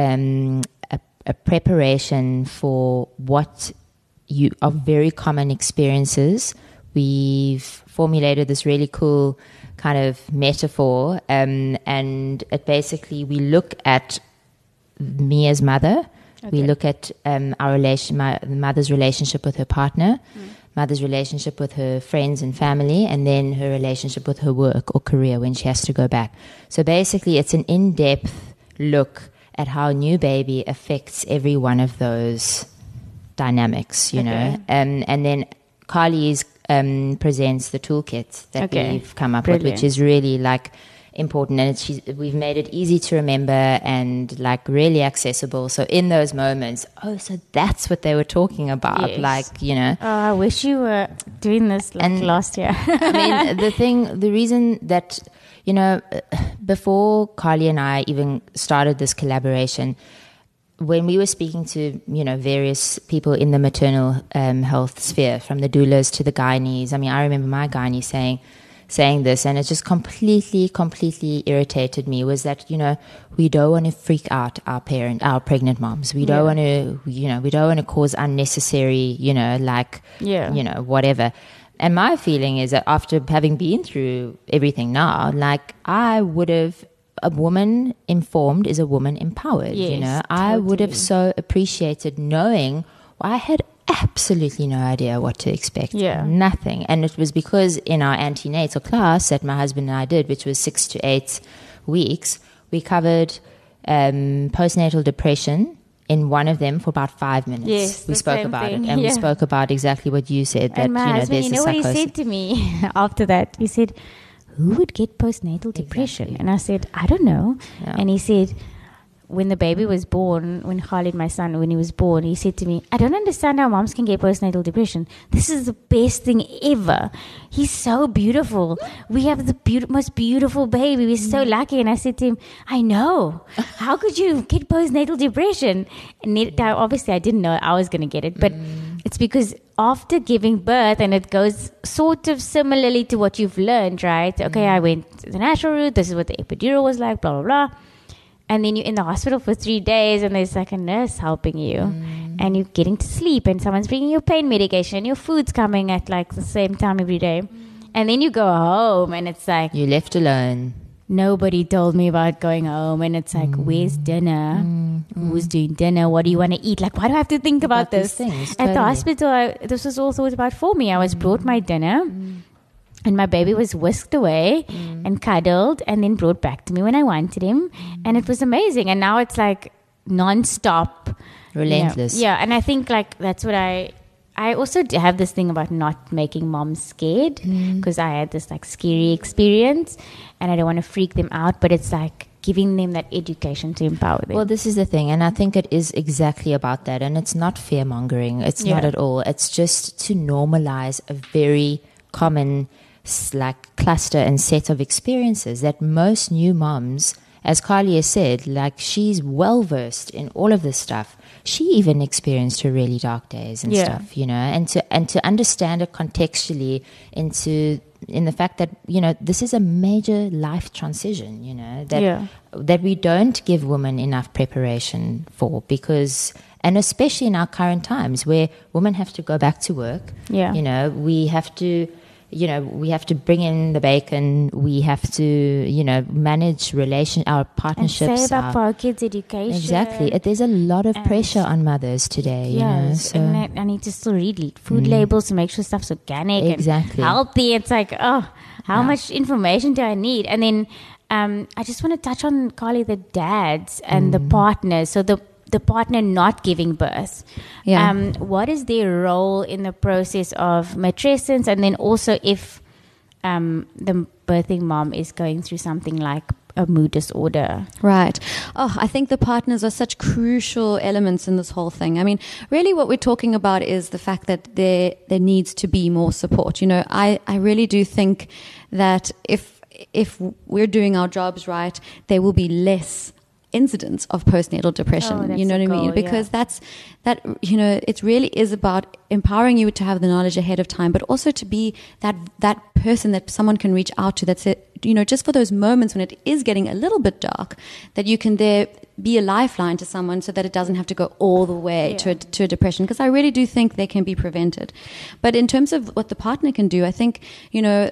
um, a, a preparation for what you are very common experiences. We've formulated this really cool kind of metaphor, um, and it basically, we look at me as mother. We Okay. look at um, our relation, my the mother's relationship with her partner, mother's relationship with her friends and family, and then her relationship with her work or career when she has to go back. So basically, it's an in-depth look at how new baby affects every one of those dynamics, you Okay. know. Um, and then Carly's um, presents the toolkit that Okay. we've come up with, Brilliant. which is really like important, and it's, she's, we've made it easy to remember and like really accessible. So in those moments, oh, so that's what they were talking about, Yes. like, you know. Oh, I wish you were doing this like And- last year. I mean, the thing, the reason that, you know, before Carly and I even started this collaboration, when we were speaking to, you know, various people in the maternal um, health sphere, from the doulas to the gynaes, I mean, I remember my gynae saying, saying this, and it just completely, completely irritated me, was that, you know, we don't want to freak out our parent, our pregnant moms. We don't Yeah. want to, you know, we don't want to cause unnecessary, you know, like, Yeah. you know, whatever. And my feeling is that after having been through everything now, like, I would have, a woman informed is a woman empowered, you Yes, know. I would have totally. so appreciated knowing, well, I had absolutely no idea what to expect. Yeah. Nothing. And it was because in our antenatal class that my husband and I did, which was six to eight weeks, we covered um, postnatal depression in one of them for about five minutes. Yes, we the spoke same about thing. it, and Yeah. we spoke about exactly what you said, that, And my you know, husband, there's you the know what he psychosis. said to me after that? He said, who would get postnatal depression? Exactly. And I said, I don't know. Yeah. And he said, when the baby was born, when Khalid, my son, when he was born, he said to me, I don't understand how moms can get postnatal depression. This is the best thing ever. He's so beautiful. We have the be- most beautiful baby. We're so lucky. And I said to him, I know. How could you get postnatal depression? And it, I, obviously, I didn't know I was going to get it. But it's because after giving birth, and it goes sort of similarly to what you've learned, right? Okay, I went the natural route. This is what the epidural was like, blah, blah, blah. and then you're in the hospital for three days and there's like a nurse helping you mm. and you're getting to sleep and someone's bringing you pain medication and your food's coming at like the same time every day. Mm. And then you go home and it's like... You're left alone. Nobody told me about going home, and it's like, mm. where's dinner? Mm. Who's doing dinner? What do you want to eat? Like, why do I have to think about, about this? Things, At totally. the hospital, I, this was all thought about for me. I was mm. brought my dinner, mm. and my baby was whisked away mm. and cuddled, and then brought back to me when I wanted him, mm. and it was amazing. And now it's like non-stop, relentless. You know, yeah, and I think like that's what I. I also have this thing about not making moms scared because mm. I had this like scary experience and I don't want to freak them out, but it's like giving them that education to empower them. Well, this is the thing, and I think it is exactly about that, and it's not fear-mongering. It's yeah. not at all. It's just to normalize a very common like cluster and set of experiences that most new moms, as Carly has said, like she's well-versed in all of this stuff. She even experienced her really dark days and yeah. stuff, you know, and to and to understand it contextually into in the fact that, you know, this is a major life transition, you know, that yeah. that we don't give women enough preparation for because, and especially in our current times where women have to go back to work, yeah. you know, we have to, you know, we have to bring in the bacon. We have to, you know, manage relation, our partnerships. And save up our, for our kids' education. Exactly. It, there's a lot of pressure on mothers today, you know. Yes, So. and I, I need to still read food mm. labels to make sure stuff's organic exactly. and healthy. It's like, oh, how yeah. much information do I need? And then um, I just want to touch on, Carly, the dads and mm. the partners. So the the partner not giving birth. Yeah. Um, what is their role in the process of matrescence? And then also if um, the birthing mom is going through something like a mood disorder. Right. Oh, I think the partners are such crucial elements in this whole thing. I mean, really what we're talking about is the fact that there there needs to be more support. You know, I, I really do think that if if we're doing our jobs right, there will be less incidents of postnatal depression. Oh, you know what I mean? Goal, because yeah. that's that, you know, it really is about empowering you to have the knowledge ahead of time, but also to be that that person that someone can reach out to, that's it, you know, just for those moments when it is getting a little bit dark, that you can there be a lifeline to someone so that it doesn't have to go all the way yeah. to, a, to a depression, because I really do think they can be prevented. But in terms of what the partner can do, I think, you know,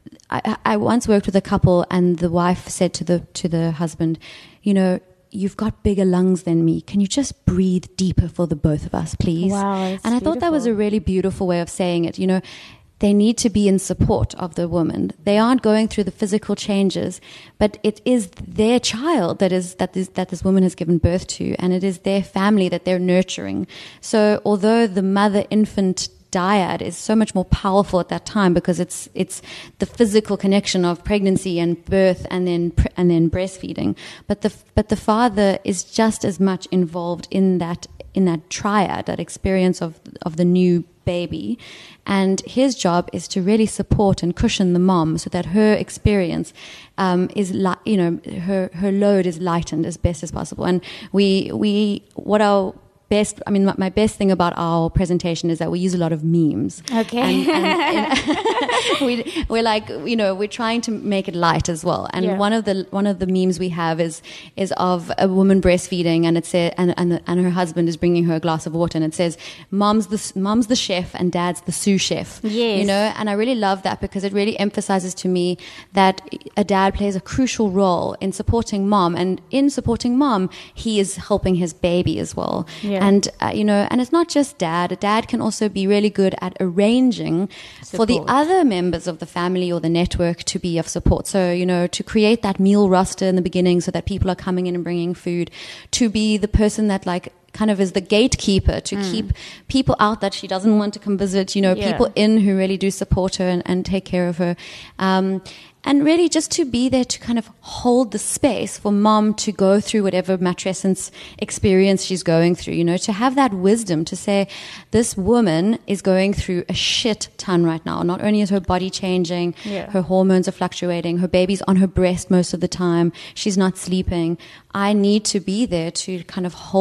I, I once worked with a couple and the wife said to the to the husband, you know, you've got bigger lungs than me. Can you just breathe deeper for the both of us, please? Wow, and I thought that was a really beautiful way of saying it. You know, they need to be in support of the woman. They aren't going through the physical changes, but it is their child that is that this that this woman has given birth to, and it is their family that they're nurturing. So although the mother-infant dyad is so much more powerful at that time because it's it's the physical connection of pregnancy and birth and then and then breastfeeding, but the but the father is just as much involved in that in that triad, that experience of of the new baby, and his job is to really support and cushion the mom so that her experience um, is li- you know her her load is lightened as best as possible. And we we what our best, I mean, my, my best thing about our presentation is that we use a lot of memes. Okay. And, and, and we, we're like, you know, we're trying to make it light as well. And yeah. one of the one of the memes we have is is of a woman breastfeeding, and it says, and and, the, and her husband is bringing her a glass of water, and it says, "Mom's the mom's the chef and Dad's the sous chef." Yes. You know, and I really love that because it really emphasizes to me that a dad plays a crucial role in supporting mom, and in supporting mom, he is helping his baby as well. Yeah. And, uh, you know, and it's not just dad. A dad can also be really good at arranging support for the other members of the family or the network to be of support. So, you know, to create that meal roster in the beginning so that people are coming in and bringing food, to be the person that, like, kind of is the gatekeeper to mm. keep people out that she doesn't want to come visit, you know, yeah. people in who really do support her and, and take care of her. Um, And really just to be there to kind of hold the space for mom to go through whatever matrescence experience she's going through, you know, to have that wisdom to say, this woman is going through a shit ton right now. Not only is her body changing, yeah. her hormones are fluctuating, her baby's on her breast most of the time, she's not sleeping. I need to be there to kind of hold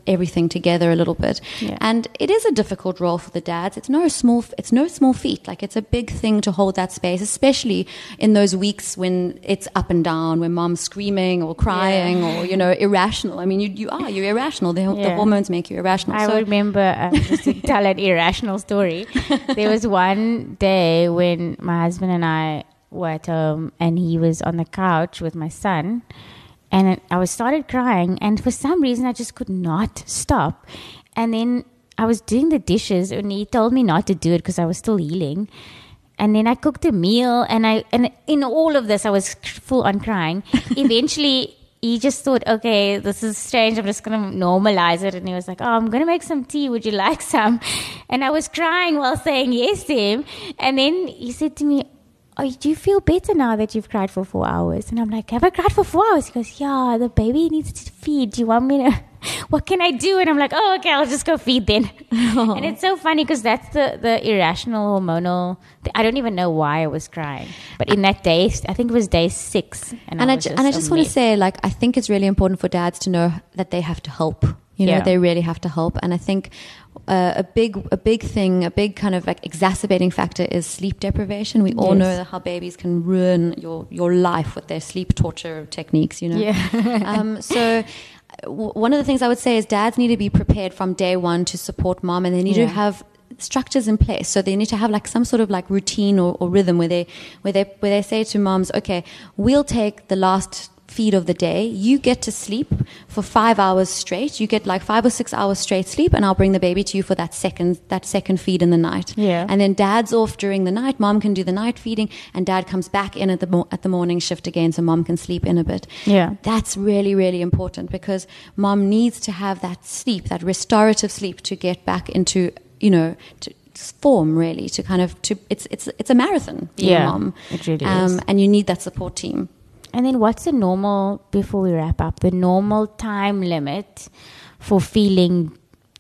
everything together a little bit. Yeah. And it is a difficult role for the dads. It's no small, it's no small feat. Like, it's a big thing to hold that space, especially in those weeks when it's up and down, when mom's screaming or crying Yeah. or, you know, irrational. I mean, you, you are, you're irrational. The, the Yeah. hormones make you irrational. I So- remember, um, just to tell an irrational story, there was one day when my husband and I were at home and he was on the couch with my son, and I was started crying, and for some reason I just could not stop. And then I was doing the dishes and he told me not to do it because I was still healing. And then I cooked a meal, and I and in all of this I was full on crying. Eventually he just thought, okay, this is strange, I'm just going to normalize it. And he was like, oh, I'm going to make some tea. Would you like some? And I was crying while saying yes to him. And then he said to me, oh, do you feel better now that you've cried for four hours? And I'm like, have I cried for four hours? He goes, yeah, the baby needs to feed. Do you want me to, what can I do? And I'm like, oh, okay, I'll just go feed then. Oh. And it's so funny because that's the, the irrational hormonal, I don't even know why I was crying. But in that day, I think it was day six. And, And I I, was ju- just and I a just want to mess. say, like, I think it's really important for dads to know that they have to help. You know, Yeah. they really have to help. And I think uh, a big, a big thing, a big kind of like exacerbating factor is sleep deprivation. We all Yes. know that how babies can ruin your your life with their sleep torture techniques. You know. Yeah. um, so. w- One of the things I would say is dads need to be prepared from day one to support mom, and they need Yeah. to have structures in place. So they need to have like some sort of like routine or, or rhythm where they where they where they say to moms, okay, we'll take the last feed of the day. You get to sleep for five hours straight. You get like five or six hours straight sleep, and I'll bring the baby to you for that second that second feed in the night. Yeah. And then dad's off during the night. Mom can do the night feeding, and dad comes back in at the mo- at the morning shift again, so mom can sleep in a bit. Yeah. That's really, really important because mom needs to have that sleep, that restorative sleep, to get back into, you know, to form, really, to kind of, to it's it's it's a marathon being Yeah, a mom. it really um, is. And you need that support team. And then what's the normal, before we wrap up, the normal time limit for feeling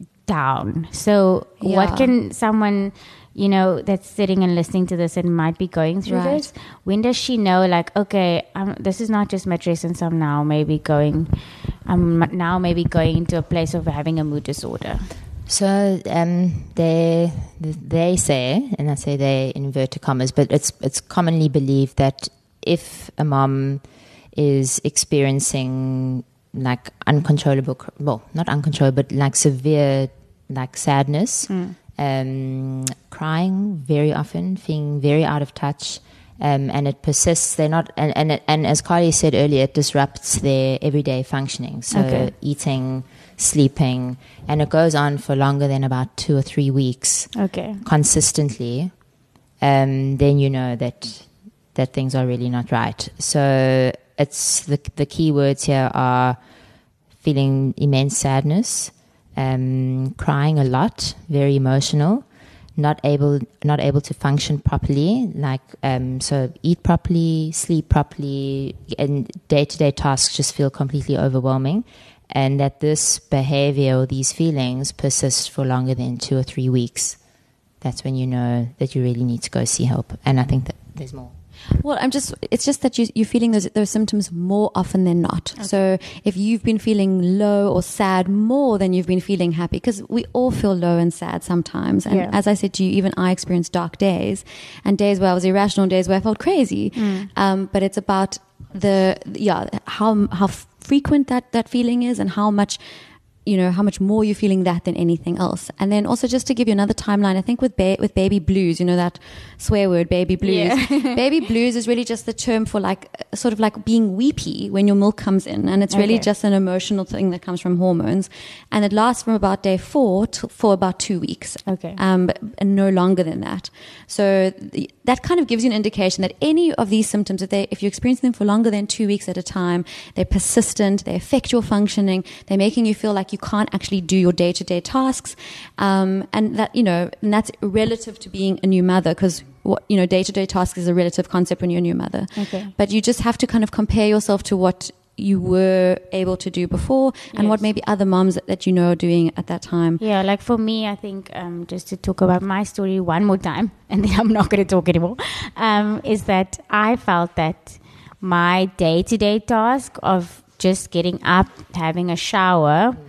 down? So Yeah. what can someone, you know, that's sitting and listening to this and might be going through Right. this, when does she know, like, okay, um, this is not just matrescence, I'm now maybe going, I'm now maybe going into a place of having a mood disorder? So um, they they say, and I say they in inverted commas, but it's it's commonly believed that if a mom is experiencing like uncontrollable, cr- well, not uncontrollable, but like severe like sadness, um, crying very often, feeling very out of touch, um, and it persists. They're not, and and, it, and as Carly said earlier, it disrupts their everyday functioning. So Okay. eating, sleeping, and it goes on for longer than about two or three weeks Okay. consistently, um, then you know that that things are really not right. So it's the the key words here are feeling immense sadness, um, crying a lot, very emotional, not able not able to function properly, like um, so eat properly, sleep properly, and day to day tasks just feel completely overwhelming. And that this behavior or these feelings persist for longer than two or three weeks, that's when you know that you really need to go see help. And I think that there's more. Well, I'm just, it's just that you, you're feeling those, those symptoms more often than not. Okay. So if you've been feeling low or sad more than you've been feeling happy, because we all feel low and sad sometimes. And Yeah. as I said to you, even I experienced dark days and days where I was irrational, days where I felt crazy. Um, but it's about the, yeah, how, how frequent that, that feeling is and how much, you know, how much more you're feeling that than anything else. And then also just to give you another timeline, I think with ba- with baby blues, you know, that swear word, baby blues. Yeah. Baby blues is really just the term for like, uh, sort of like being weepy when your milk comes in. And it's really Okay. just an emotional thing that comes from hormones. And it lasts from about day four to, for about two weeks. Okay. Um, but, and no longer than that. So the, that kind of gives you an indication that any of these symptoms, if, they, if you experience them for longer than two weeks at a time, they're persistent, they affect your functioning, they're making you feel like you can't actually do your day-to-day tasks. Um, and that, you know, and that's relative to being a new mother, because what, you know, day-to-day tasks is a relative concept when you're a new mother. Okay. But you just have to kind of compare yourself to what you were able to do before and what Yes. maybe other moms that, that you know are doing at that time. Yeah, like for me, I think um, just to talk about my story one more time, and then I'm not going to talk anymore, um, is that I felt that my day-to-day task of just getting up, having a shower,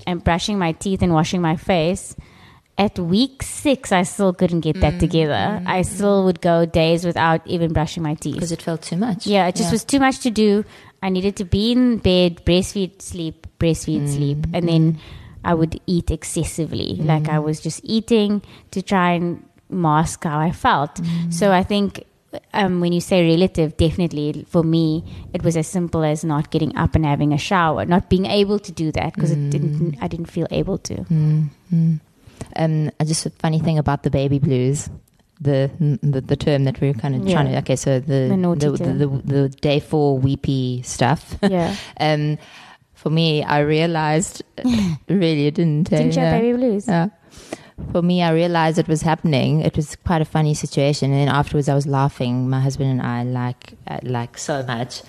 and brushing my teeth and washing my face, at week six, I still couldn't get that mm, together. Mm, I still would go days without even brushing my teeth. Because it felt too much. Yeah, it just yeah. was too much to do. I needed to be in bed, breastfeed, sleep, breastfeed, mm, sleep. And mm. then I would eat excessively. Mm. Like I was just eating to try and mask how I felt. Mm. So I think um, when you say relative, definitely for me, it was as simple as not getting up and having a shower, not being able to do that because mm. it didn't. I didn't feel able to. Mm. Mm. Um, just a funny thing about the baby blues, the the, the term that we were kind of yeah. trying to. Okay, so the the, the, the, the, the day four weepy stuff. Yeah. um, for me, I realized really it didn't. Didn't you have baby blues? Yeah. For me, I realized it was happening. It was quite a funny situation, and then afterwards, I was laughing. My husband and I like like so much.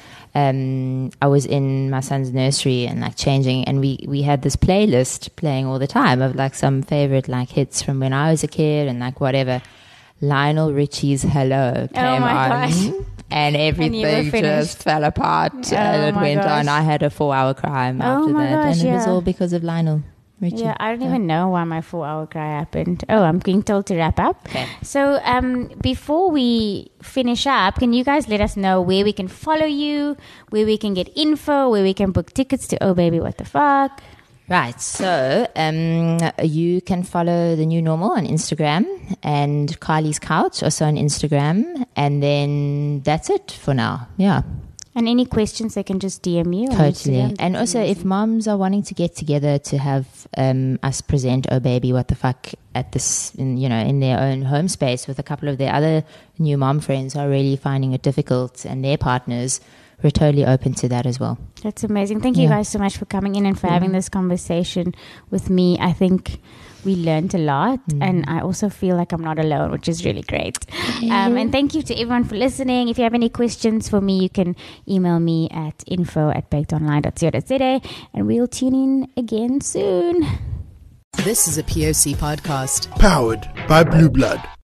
Um, I was in my son's nursery and like changing, and we, we had this playlist playing all the time of like some favorite like hits from when I was a kid and like whatever. Lionel Richie's "Hello" came oh my on, gosh. and everything and just fell apart, oh and it went gosh. on. I had a four-hour cry oh after my that, gosh, and it yeah. was all because of Lionel. Richie. Yeah, I don't yeah. even know why my four-hour cry happened. Oh, I'm being told to wrap up. Okay. So um, before we finish up, can you guys let us know where we can follow you, where we can get info, where we can book tickets to Oh Baby What the Fuck? Right, so um, you can follow The New Normal on Instagram and Kylie's Couch also on Instagram, and then that's it for now. Yeah. And any questions, they can just D M you. Totally. And also, if moms are wanting to get together to have um, us present Oh Baby What the Fuck at this, in, you know, in their own home space with a couple of their other new mom friends who are really finding it difficult and their partners, we're totally open to that as well. That's amazing. Thank you yeah. guys so much for coming in and for mm. having this conversation with me. I think we learned a lot, mm. and I also feel like I'm not alone, which is really great. Um, and thank you to everyone for listening. If you have any questions for me, you can email me at info at bakedonline dot co dot za, and we'll tune in again soon. This is a P O C podcast. Powered by Blue Blood.